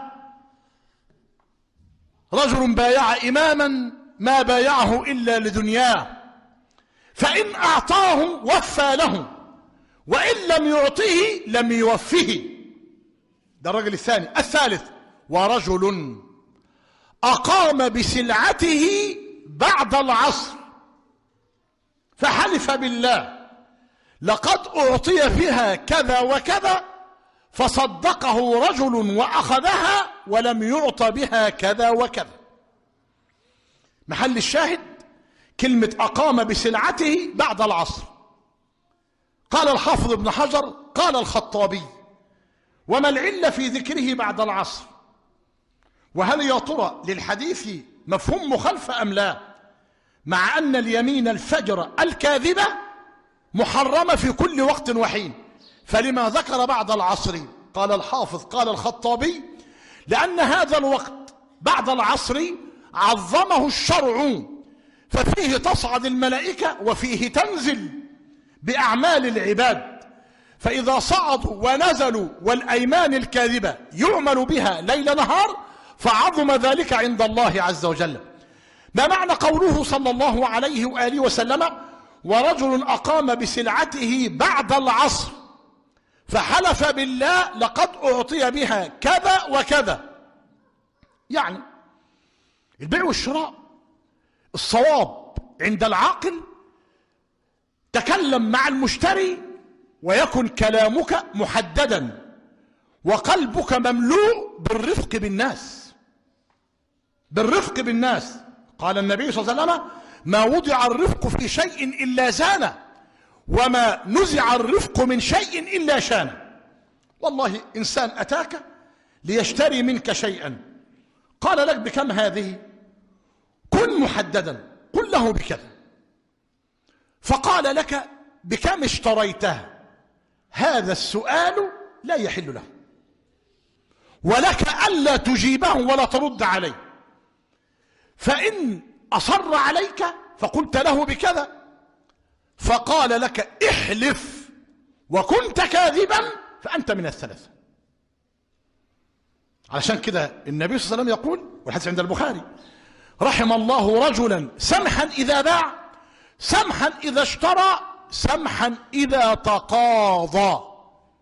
رجل بايع إماما ما بايعه إلا لدنياه، فإن أعطاه وفى له، وإن لم يعطه لم يوفه. ده الرجل الثاني. الثالث: ورجل أقام بسلعته بعد العصر فحلف بالله لقد أعطي فيها كذا وكذا، فصدقه رجل وأخذها ولم يعط بها كذا وكذا. محل الشاهد كلمة أقام بسلعته بعد العصر. قال الحافظ ابن حجر قال الخطابي: وما العلة في ذكره بعد العصر؟ وهل يا ترى للحديث مفهوم مخالفة أم لا؟ مع أن اليمين الفجر الكاذبة محرمة في كل وقت وحين، فلما ذكر بعد العصر؟ قال الحافظ قال الخطابي: لأن هذا الوقت بعد العصر عظمه الشرع، ففيه تصعد الملائكة وفيه تنزل بأعمال العباد، فإذا صعدوا ونزلوا والأيمان الكاذبة يعمل بها ليل نهار فعظم ذلك عند الله عز وجل. ما معنى قوله صلى الله عليه وآله وسلم: ورجل أقام بسلعته بعد العصر فحلف بالله لقد أعطي بها كذا وكذا؟ يعني البيع والشراء الصواب عند العاقل: تكلم مع المشتري ويكن كلامك محددا وقلبك مملوء بالرفق بالناس. بالرفق بالناس. قال النبي صلى الله عليه وسلم: ما وضع الرفق في شيء إلا زانه، وما نزع الرفق من شيء إلا شانه. والله إنسان أتاك ليشتري منك شيئا، قال لك: بكم هذه؟ كن محددا، قل له بكذا. فقال لك: بكم اشتريتها؟ هذا السؤال لا يحل له، ولك ألا تجيبه ولا ترد عليه. فإن أصر عليك فقلت له بكذا، فقال لك: احلف وكنت كاذبا، فأنت من الثلاثة. علشان كده النبي صلى الله عليه وسلم يقول، والحديث عند البخاري: رحم الله رجلا سمحا إذا باع، سمحا إذا اشترى، سمحا إذا تقاضى.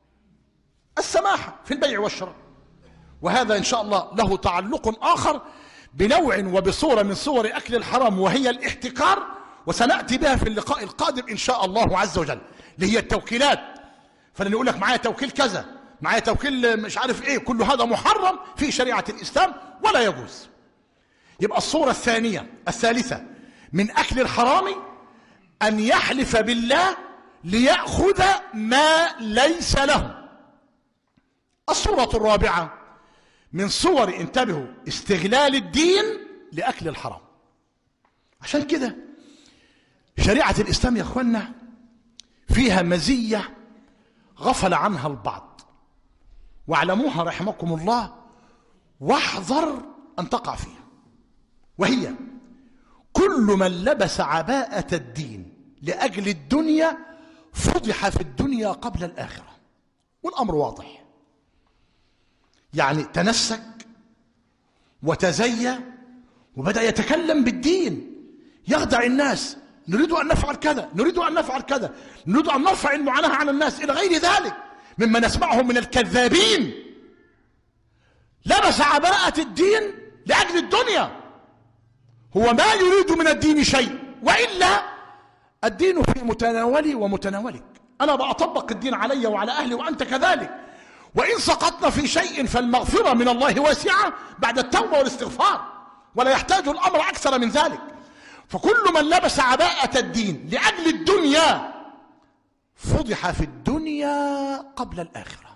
السماحة في البيع والشراء. وهذا إن شاء الله له تعلق آخر بنوع وبصورة من صور أكل الحرام، وهي الاحتكار، وسنأتي بها في اللقاء القادم إن شاء الله عز وجل، اللي هي التوكيلات. فلن يقول لك معايا توكيل كذا، معايا توكيل مش عارف ايه، كل هذا محرم في شريعة الإسلام ولا يجوز. يبقى الصورة الثالثة من أكل الحرام أن يحلف بالله ليأخذ ما ليس له. الصورة الرابعة من صور، انتبهوا، استغلال الدين لأكل الحرام. عشان كده شريعة الإسلام يا أخوانا فيها مزية غفل عنها البعض، واعلموها رحمكم الله واحذر أن تقع فيها، وهي كل من لبس عباءة الدين لأجل الدنيا فضح في الدنيا قبل الآخرة. والأمر واضح، يعني تنسك وتزيى وبدأ يتكلم بالدين، يخدع الناس، نريد أن نفعل كذا، نريد أن نفعل كذا، نريد أن نرفع المعاناة على الناس، إلى غير ذلك مما نسمعه من الكذابين. لبس عباءة الدين لأجل الدنيا، هو ما يريد من الدين شيء، وإلا الدين في متناولي ومتناولك، أنا بأطبق الدين علي وعلى أهلي وأنت كذلك، وإن سقطنا في شيء فالمغفرة من الله واسعة بعد التوبة والاستغفار، ولا يحتاج الأمر أكثر من ذلك. فكل من لبس عباءة الدين لأجل الدنيا فضح في الدنيا قبل الآخرة.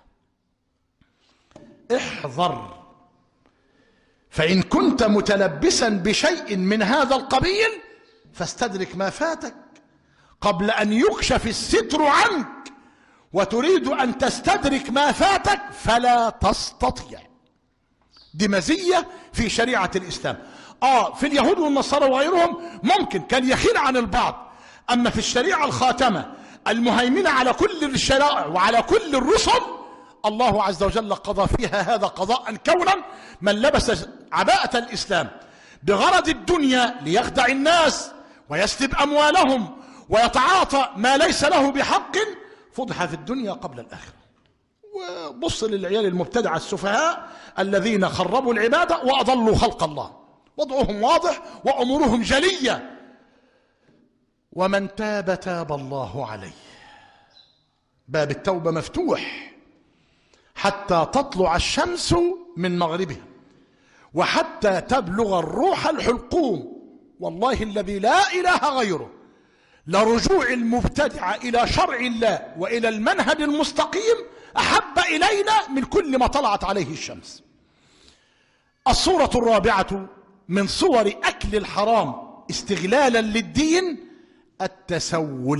احذر، فإن كنت متلبسا بشيء من هذا القبيل فاستدرك ما فاتك قبل أن يكشف الستر عنك، وتريد أن تستدرك ما فاتك فلا تستطيع. دي مزية في شريعة الإسلام. في اليهود والنصارى وغيرهم ممكن كان يخيل عن البعض، أما في الشريعة الخاتمة المهيمنة على كل الشرائع وعلى كل الرسل، الله عز وجل قضى فيها هذا قضاء كونا. من لبس عباءة الإسلام بغرض الدنيا ليخدع الناس ويسلب أموالهم ويتعاطى ما ليس له بحق فضح في الدنيا قبل الآخرة. وبص للعيال المبتدعة السفهاء الذين خربوا العبادة وأضلوا خلق الله، وضعهم واضح وأمورهم جلية. ومن تاب تاب الله عليه، باب التوبة مفتوح حتى تطلع الشمس من مغربها وحتى تبلغ الروح الحلقوم. والله الذي لا إله غيره لرجوع المبتدع إلى شرع الله وإلى المنهج المستقيم أحب إلينا من كل ما طلعت عليه الشمس. الصورة الرابعة من صور أكل الحرام استغلالا للدين التسول.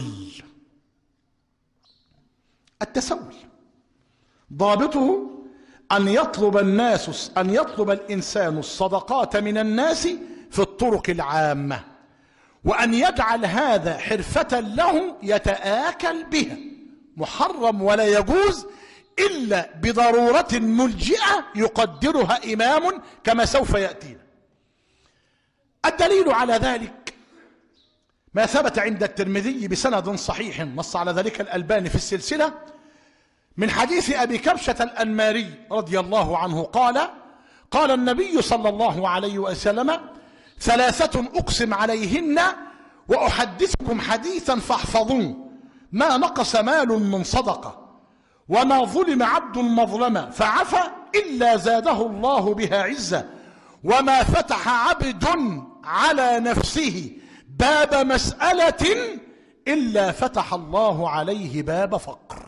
التسول ضابطه أن يطلب الإنسان الصدقات من الناس في الطرق العامة، وأن يجعل هذا حرفة له يتآكل بها، محرم ولا يجوز إلا بضرورة ملجئة يقدرها إمام كما سوف يأتينا. الدليل على ذلك ما ثبت عند الترمذي بسند صحيح، نص على ذلك الألباني في السلسلة، من حديث أبي كبشة الأنماري رضي الله عنه قال النبي صلى الله عليه وسلم: ثلاثة أقسم عليهن وأحدثكم حديثا فاحفظوه: ما نقص مال من صدقة، وما ظلم عبد مظلمة فعفى إلا زاده الله بها عزة، وما فتح عبد على نفسه باب مسألة إلا فتح الله عليه باب فقر.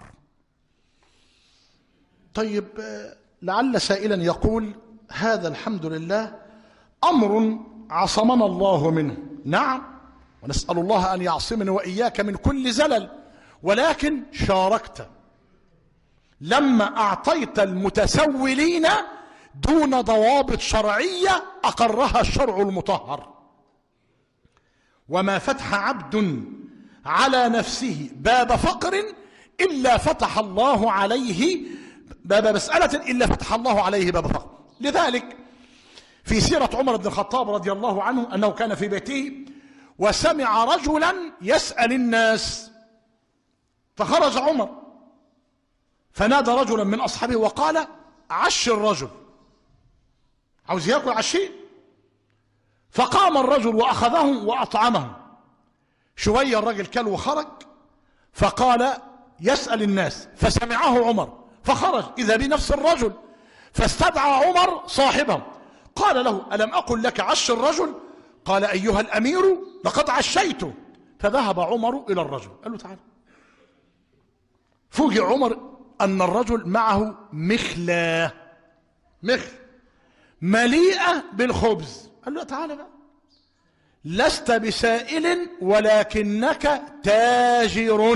طيب، لعل سائلا يقول: هذا الحمد لله أمر عصمنا الله منه. نعم، ونسأل الله أن يعصمنا وإياك من كل زلل، ولكن شاركت لما أعطيت المتسولين دون ضوابط شرعية أقرها الشرع المطهر. وما فتح عبد على نفسه باب فقر إلا فتح الله عليه باب مسألة إلا فتح الله عليه باب فقر. لذلك في سيرة عمر بن الخطاب رضي الله عنه أنه كان في بيته وسمع رجلا يسأل الناس، فخرج عمر فنادى رجلا من أصحابه وقال: عش الرجل، عاوز يأكل عشيه. فقام الرجل وأخذهم وأطعمهم. شوية الرجل كل وخرج، فقال يسأل الناس، فسمعه عمر فخرج إذا بنفس الرجل، فاستدعى عمر صاحبه قال له ألم أقل لك عش الرجل؟ قال أيها الأمير لقد عشيته. فذهب عمر إلى الرجل قال له تعالى. فوجئ عمر أن الرجل معه مخلة مليئة بالخبز. قال له تعالى بقى، لست بسائل ولكنك تاجر.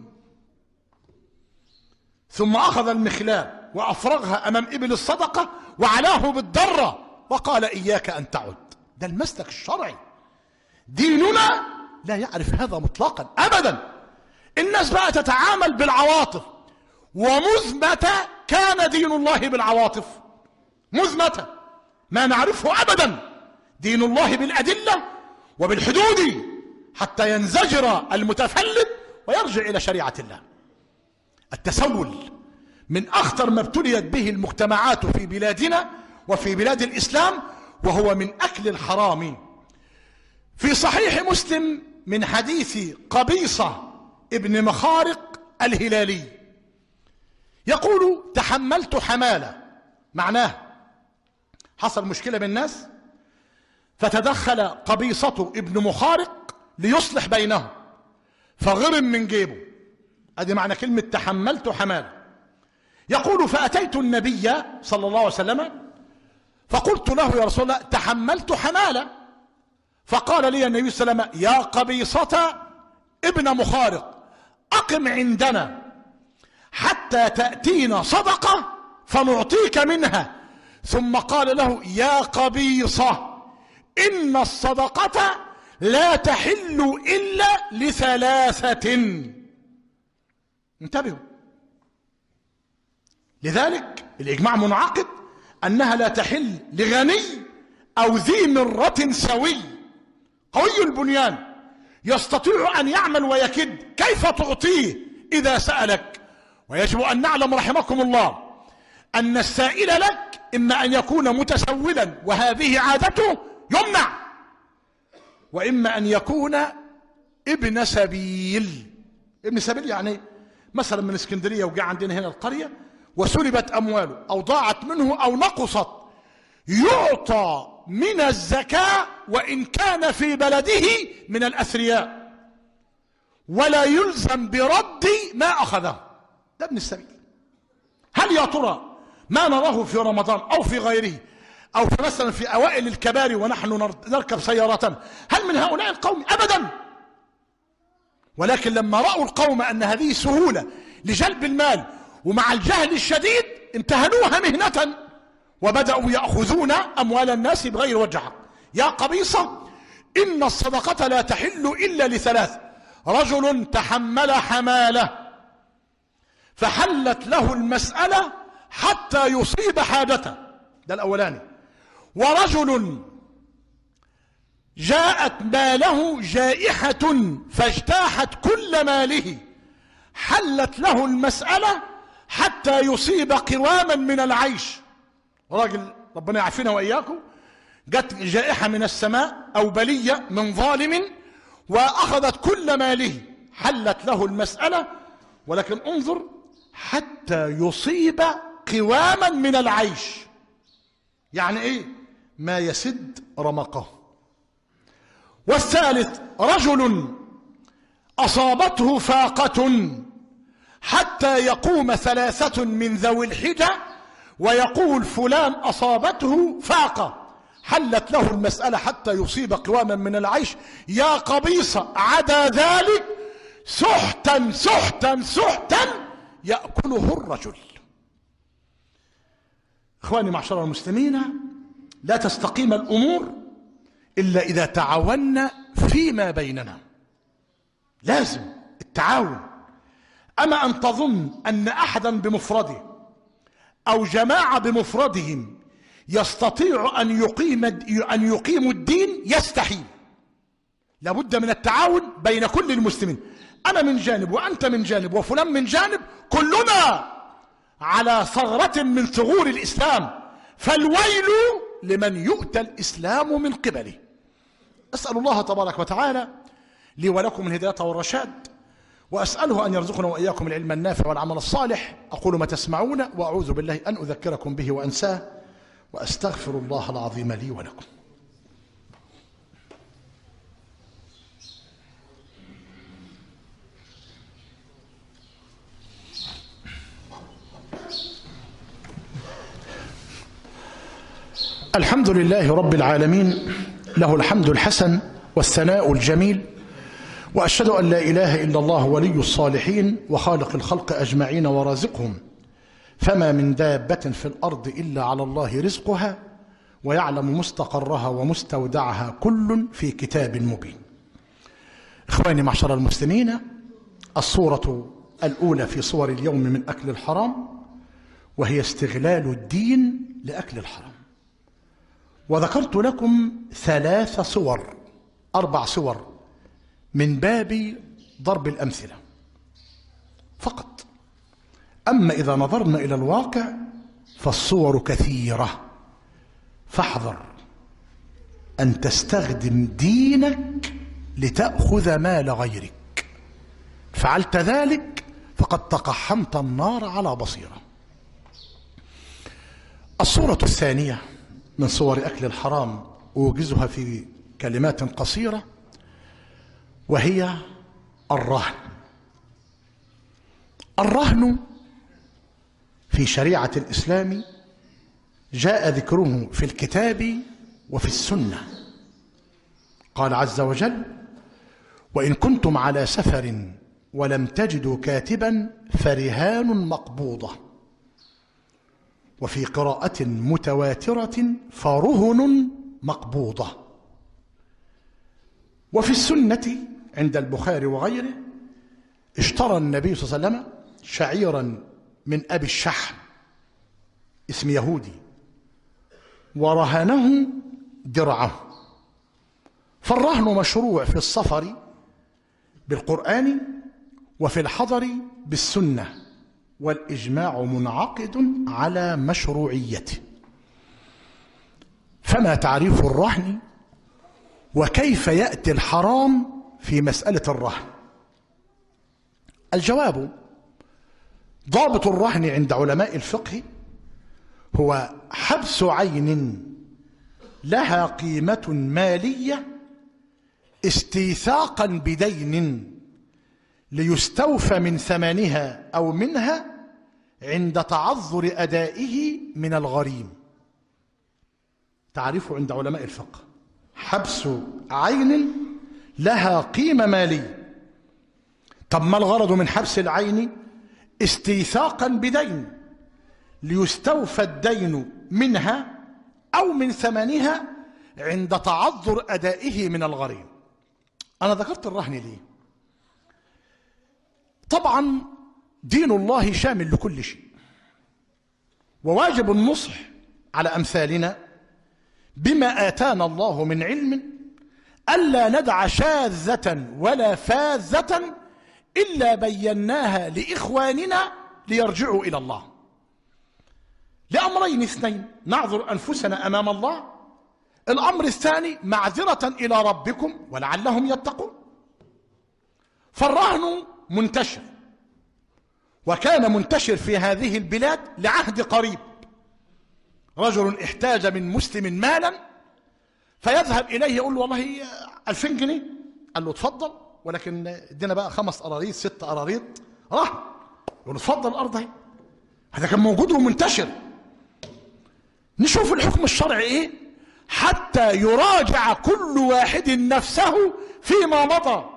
ثم أخذ المخلاة وأفرغها أمام إبل الصدقة وعلاه بالضرة وقال إياك أن تعد. ده المسلك الشرعي. ديننا لا يعرف هذا مطلقا أبدا. الناس بقى تتعامل بالعواطف، ومذ متى كان دين الله بالعواطف؟ مذ متى؟ ما نعرفه أبدا. دين الله بالأدلة وبالحدود حتى ينزجر المتفلت ويرجع إلى شريعة الله. التسول من أخطر ما ابتليت به المجتمعات في بلادنا وفي بلاد الإسلام، وهو من أكل الحرام. في صحيح مسلم من حديث قبيصة ابن مخارق الهلالي يقول تحملت حمالة، معناه حصل مشكلة بالناس فتدخل قبيصة ابن مخارق ليصلح بينهم فغرم من جيبه. ادي معنى كلمة تحملت حمالة. يقول فأتيت النبي صلى الله عليه وسلم فقلت له يا رسول الله تحملت حمالة. فقال لي النبي صلى الله عليه وسلم يا قبيصة ابن مخارق أقم عندنا حتى تأتينا صدقة فنعطيك منها. ثم قال له يا قبيصة إن الصدقة لا تحل إلا لثلاثة. انتبهوا، لذلك الإجماع منعقد أنها لا تحل لغني أو ذي مرة سوي قوي البنيان يستطيع أن يعمل ويكد. كيف تعطيه إذا سألك؟ ويجب أن نعلم رحمكم الله أن السائل لك إما أن يكون متسولا وهذه عادته يمنع، وإما أن يكون ابن سبيل. ابن سبيل يعني مثلا من اسكندرية وجاء عندنا هنا القرية وسلبت أمواله أو ضاعت منه أو نقصت، يعطى من الزكاة وإن كان في بلده من الأثرياء، ولا يلزم برد ما أخذه. ده ابن السبيل. هل يا ترى ما نراه في رمضان أو في غيره أو في مثلا في أوائل الكباري ونحن نركب سيارة، هل من هؤلاء القوم؟ أبدا. ولكن لما رأوا القوم أن هذه سهولة لجلب المال ومع الجهل الشديد انتهلوها مهنة وبدأوا يأخذون أموال الناس بغير وجه حق. يا قبيصة إن الصدقة لا تحل إلا لثلاث: رجل تحمل حمالة فحلت له المسألة حتى يصيب حاجته، ده الأولاني. ورجل جاءت ماله جائحة فاجتاحت كل ماله، حلت له المسألة حتى يصيب قواما من العيش. راجل ربنا يعافينا وإياكم جت جائحة من السماء أو بلية من ظالم وأخذت كل ماله، حلت له المسألة، ولكن انظر حتى يصيب قواما من العيش. يعني ايه؟ ما يسد رمقه. والثالث رجل أصابته فاقة حتى يقوم ثلاثة من ذوي الحجة ويقول فلان أصابته فاقة، حلت له المسألة حتى يصيب قواما من العيش. يا قبيصة عدا ذلك سحتا سحتا سحتا يأكله الرجل. إخواني معشر المسلمين، لا تستقيم الأمور إلا إذا تعاوننا فيما بيننا. لازم التعاون. أما أن تظن أن أحدا بمفرده أو جماعة بمفردهم يستطيع أن يقيموا الدين، يستحيل. لابد من التعاون بين كل المسلمين. أنا من جانب وأنت من جانب وفلان من جانب، كلنا على ثغرة من ثغور الإسلام، فالويل لمن يؤتى الإسلام من قبله. أسأل الله تبارك وتعالى لي ولكم الهداية والرشاد، وأسأله أن يرزقنا وإياكم العلم النافع والعمل الصالح. أقول ما تسمعون وأعوذ بالله أن أذكركم به وأنساه، وأستغفر الله العظيم لي ولكم. الحمد لله رب العالمين، له الحمد الحسن والثناء الجميل، وأشهد أن لا إله إلا الله ولي الصالحين وخالق الخلق أجمعين ورازقهم، فما من دابة في الأرض إلا على الله رزقها ويعلم مستقرها ومستودعها كل في كتاب مبين. إخواني معشر المسلمين، الصورة الأولى في صور اليوم من أكل الحرام، وهي استغلال الدين لأكل الحرام. وذكرت لكم 3 صور 4 صور من باب ضرب الأمثلة فقط. أما إذا نظرنا إلى الواقع فالصور كثيرة، فاحذر أن تستخدم دينك لتأخذ مال غيرك. فعلت ذلك فقد تقحمت النار على بصيرة. الصورة الثانية من صور أكل الحرام أوجزها في كلمات قصيرة، وهي الرهن. الرهن في شريعة الإسلام جاء ذكره في الكتاب وفي السنة. قال عز وجل: وإن كنتم على سفر ولم تجدوا كاتبا فرهان مقبوضة، وفي قراءة متواترة فرهن مقبوضة. وفي السنة عند البخاري وغيره اشترى النبي صلى الله عليه وسلم شعيرا من أبي الشحم، اسم يهودي، ورهنه درعه. فالرهن مشروع في السفر بالقرآن وفي الحضر بالسنة، والإجماع منعقد على مشروعيته. فما تعريف الرهن، وكيف يأتي الحرام في مسألة الرهن؟ الجواب: ضابط الرهن عند علماء الفقه هو حبس عين لها قيمة مالية استيثاقا بدين ليستوفى من ثمنها أو منها عند تعذر أدائه من الغريم. تعريفه عند علماء الفقه: حبس عين لها قيمة مالية. طب ما الغرض من حبس العين؟ استيثاقا بدين ليستوفى الدين منها أو من ثمنها عند تعذر أدائه من الغريم. أنا ذكرت الرهن ليه؟ طبعا دين الله شامل لكل شيء، وواجب النصح على أمثالنا بما آتانا الله من علم ألا ندع شاذة ولا فاذة إلا بيناها لإخواننا ليرجعوا إلى الله، لأمرين اثنين: نعذر أنفسنا أمام الله، الأمر الثاني معذرة إلى ربكم ولعلهم يتقون. فالرهن منتشر، وكان منتشر في هذه البلاد لعهد قريب. رجل احتاج من مسلم مالا فيذهب إليه يقول له: والله 2000 جنيه. قال له: اتفضل، ولكن ادينا بقى 5 قراريط 6 قراريط رهن. يقول له: اتفضل الأرض اهي. هذا كان موجود ومنتشر. نشوف الحكم الشرعي ايه حتى يراجع كل واحد نفسه فيما مضى.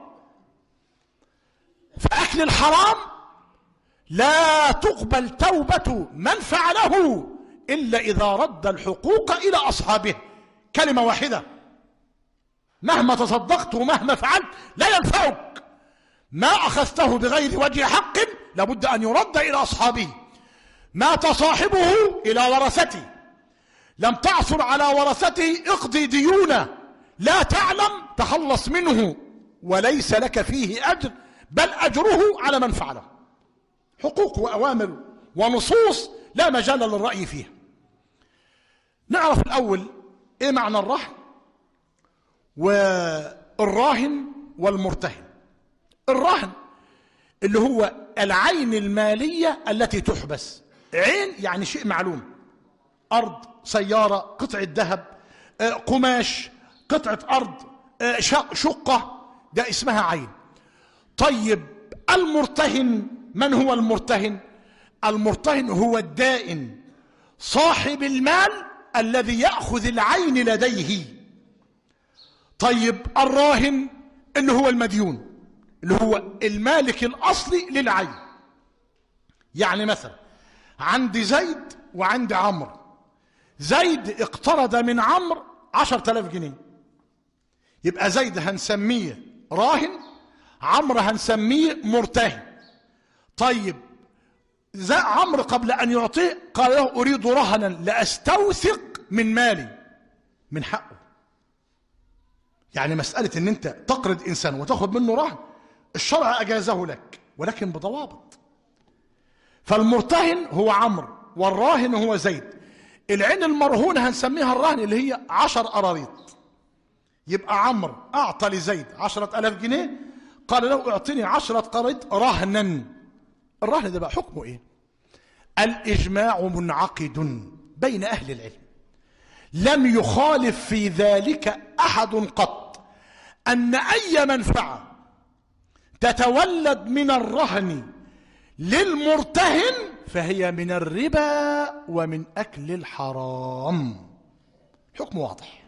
فأكل الحرام لا تقبل توبة من فعله إلا إذا رد الحقوق إلى أصحابه. كلمة واحدة: مهما تصدقت ومهما فعلت لا ينفعك. ما أخذته بغير وجه حق لابد أن يرد إلى أصحابه. مات صاحبه إلى ورثته، لم تعثر على ورثته اقضي ديونه، لا تعلم تخلص منه، وليس لك فيه أجر، بل أجره على من فعله. حقوق وأوامر ونصوص لا مجال للرأي فيها. نعرف الأول إيه معنى الرهن، والراهن والمرتهن. الراهن اللي هو العين المالية التي تحبس. عين يعني شيء معلوم، أرض، سيارة، قطعة ذهب، قماش، قطعة أرض، شقة، ده اسمها عين. طيب المرتهن، من هو المرتهن؟ المرتهن هو الدائن، صاحب المال الذي يأخذ العين لديه. طيب الراهن اللي هو المديون، اللي هو المالك الأصلي للعين. يعني مثلا عندي زيد وعندي عمرو. زيد اقترض من عمرو 10,000 جنيه، يبقى زيد هنسميه راهن، عمرو هنسميه مرتهن. طيب عمرو قبل أن يعطيه قال له أريد رهنا لأستوثق من مالي، من حقه. يعني مسألة أن أنت تقرض إنسان وتأخذ منه رهن الشرع أجازه لك، ولكن بضوابط. فالمرتهن هو عمرو والراهن هو زيد. العين المرهونة هنسميها الرهن اللي هي 10 قراريط. يبقى عمرو أعطى لزيد 10,000 جنيه، قال له اعطني 10 قراريط رهنا. الرهن ده بقى حكمه إيه؟ الإجماع منعقد بين أهل العلم، لم يخالف في ذلك أحد قط، أن أي منفعة تتولد من الرهن للمرتهن فهي من الربا ومن أكل الحرام. حكم واضح.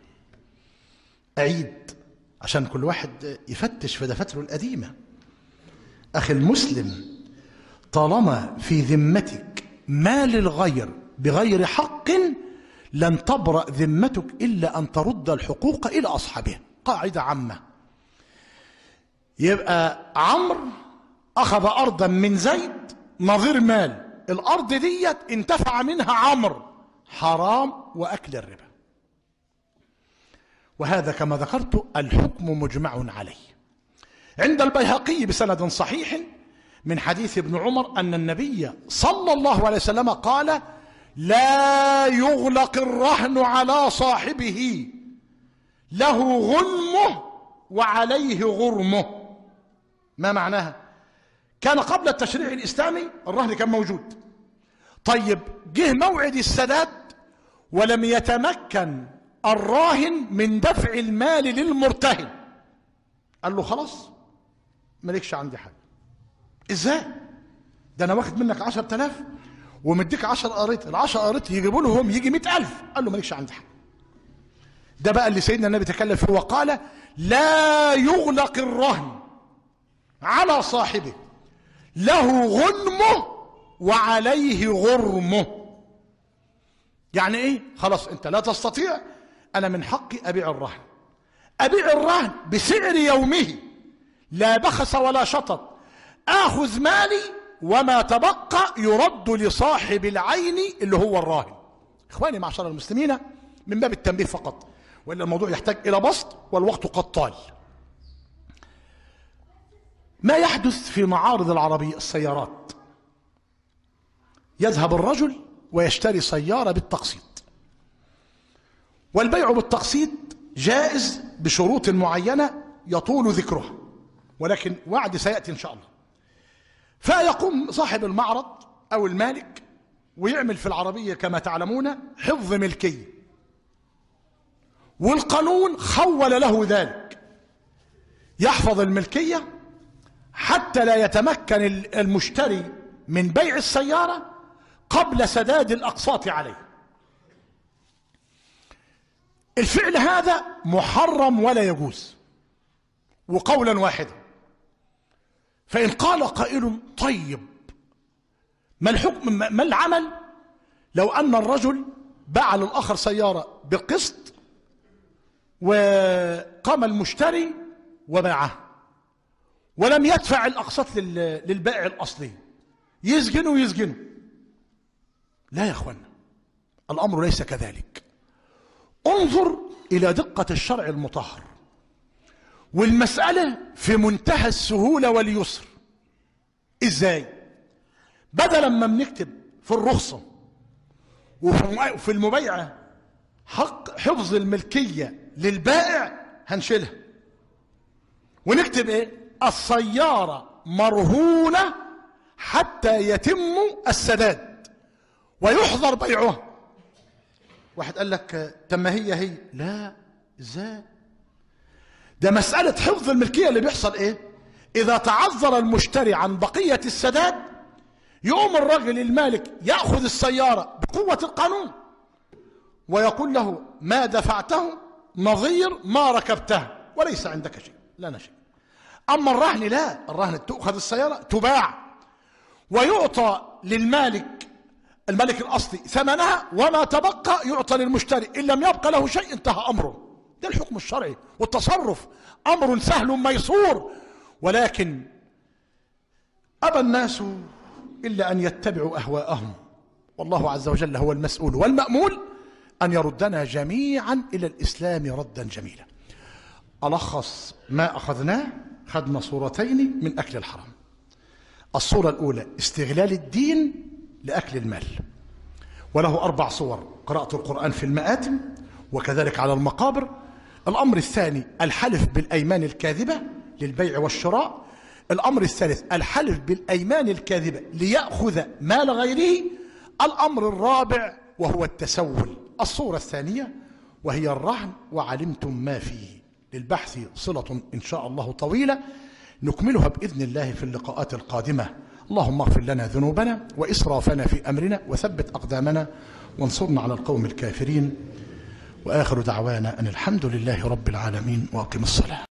أعيد عشان كل واحد يفتش في دفاتره القديمة. أخي المسلم، طالما في ذمتك مال الغير بغير حق لن تبرأ ذمتك إلا أن ترد الحقوق إلى أصحابها. قاعدة عامة. يبقى عمرو أخذ أرضا من زيد نظير مال، الأرض ديت انتفع منها عمرو، حرام وأكل الربا. وهذا كما ذكرت الحكم مجمع عليه. عند البيهقي بسند صحيح من حديث ابن عمر أن النبي صلى الله عليه وسلم قال: لا يغلق الرهن على صاحبه، له غنمه وعليه غرمه. ما معناها؟ كان قبل التشريع الإسلامي الرهن كان موجود. طيب جه موعد السداد ولم يتمكن الراهن من دفع المال للمرتهن، قال له خلاص مالكش عندي حاجة. ازاي؟ ده انا واخد منك 10,000 ومديك 10 قريط، ال10 قريط يجيبوا لهم يجي 100,000. قال له مالكش عندي حاجة. ده بقى اللي سيدنا النبي تكلم فيه وقال: لا يغلق الرهن على صاحبه، له غنمه وعليه غرمه. يعني ايه؟ خلاص انت لا تستطيع، انا من حقي ابيع الرهن، ابيع الرهن بسعر يومه لا بخس ولا شطط، اخذ مالي وما تبقى يرد لصاحب العين اللي هو الراهن. اخواني معشر المسلمين، من باب التنبيه فقط، والا الموضوع يحتاج الى بسط والوقت قد طال. ما يحدث في معارض العربية السيارات، يذهب الرجل ويشتري سيارة بالتقسيط، والبيع بالتقسيط جائز بشروط معينة يطول ذكرها، ولكن وعد سيأتي إن شاء الله. فيقوم صاحب المعرض أو المالك ويعمل في العربية كما تعلمون حفظ ملكية، والقانون خول له ذلك، يحفظ الملكية حتى لا يتمكن المشتري من بيع السيارة قبل سداد الأقساط عليه. الفعل هذا محرم ولا يجوز، وقولا واحدا. فإن قال قائل: طيب ما الحكم، ما العمل لو أن الرجل باع للآخر سيارة بالقسط وقام المشتري وباعها ولم يدفع الأقساط للبائع الأصلي، يسجنه؟ لا يا أخوانا، الأمر ليس كذلك. انظر إلى دقة الشرع المطهر، والمسألة في منتهى السهولة واليسر. إزاي؟ بدلا ما بنكتب في الرخصة وفي المبيعة حق حفظ الملكية للبائع، هنشيلها ونكتب ايه؟ السيارة مرهونة حتى يتم السداد ويحظر بيعها. واحد قال لك طب ما هي لا، ازاي؟ ده مسألة حفظ الملكية اللي بيحصل ايه؟ اذا تعذر المشتري عن بقية السداد يقوم الرجل المالك يأخذ السيارة بقوة القانون ويقول له ما دفعته نظير ما ركبته وليس عندك شيء، لنا شيء. أما الرهن لا، الرهن تؤخذ السيارة تباع ويعطى للمالك، الملك الأصلي ثمنها، وما تبقى يعطى للمشتري، إن لم يبقى له شيء انتهى أمره. ده الحكم الشرعي، والتصرف أمر سهل ميسور، ولكن أبى الناس إلا أن يتبعوا أهواءهم، والله عز وجل هو المسؤول والمأمول أن يردنا جميعا إلى الإسلام ردا جميلا. ألخص ما أخذناه، خدنا صورتين من أكل الحرام. الصورة الأولى استغلال الدين لأكل المال، وله 4 صور: قراءة القرآن في المآتم وكذلك على المقابر. الأمر الثاني الحلف بالأيمان الكاذبة للبيع والشراء. الأمر الثالث الحلف بالأيمان الكاذبة ليأخذ مال غيره. الأمر الرابع وهو التسول. الصورة الثانية وهي الرهن وعلمتم ما فيه. للبحث صلة إن شاء الله طويلة نكملها بإذن الله في اللقاءات القادمة. اللهم اغفر لنا ذنوبنا وإسرافنا في أمرنا وثبت أقدامنا وانصرنا على القوم الكافرين. وآخر دعوانا أن الحمد لله رب العالمين، وأقم الصلاة.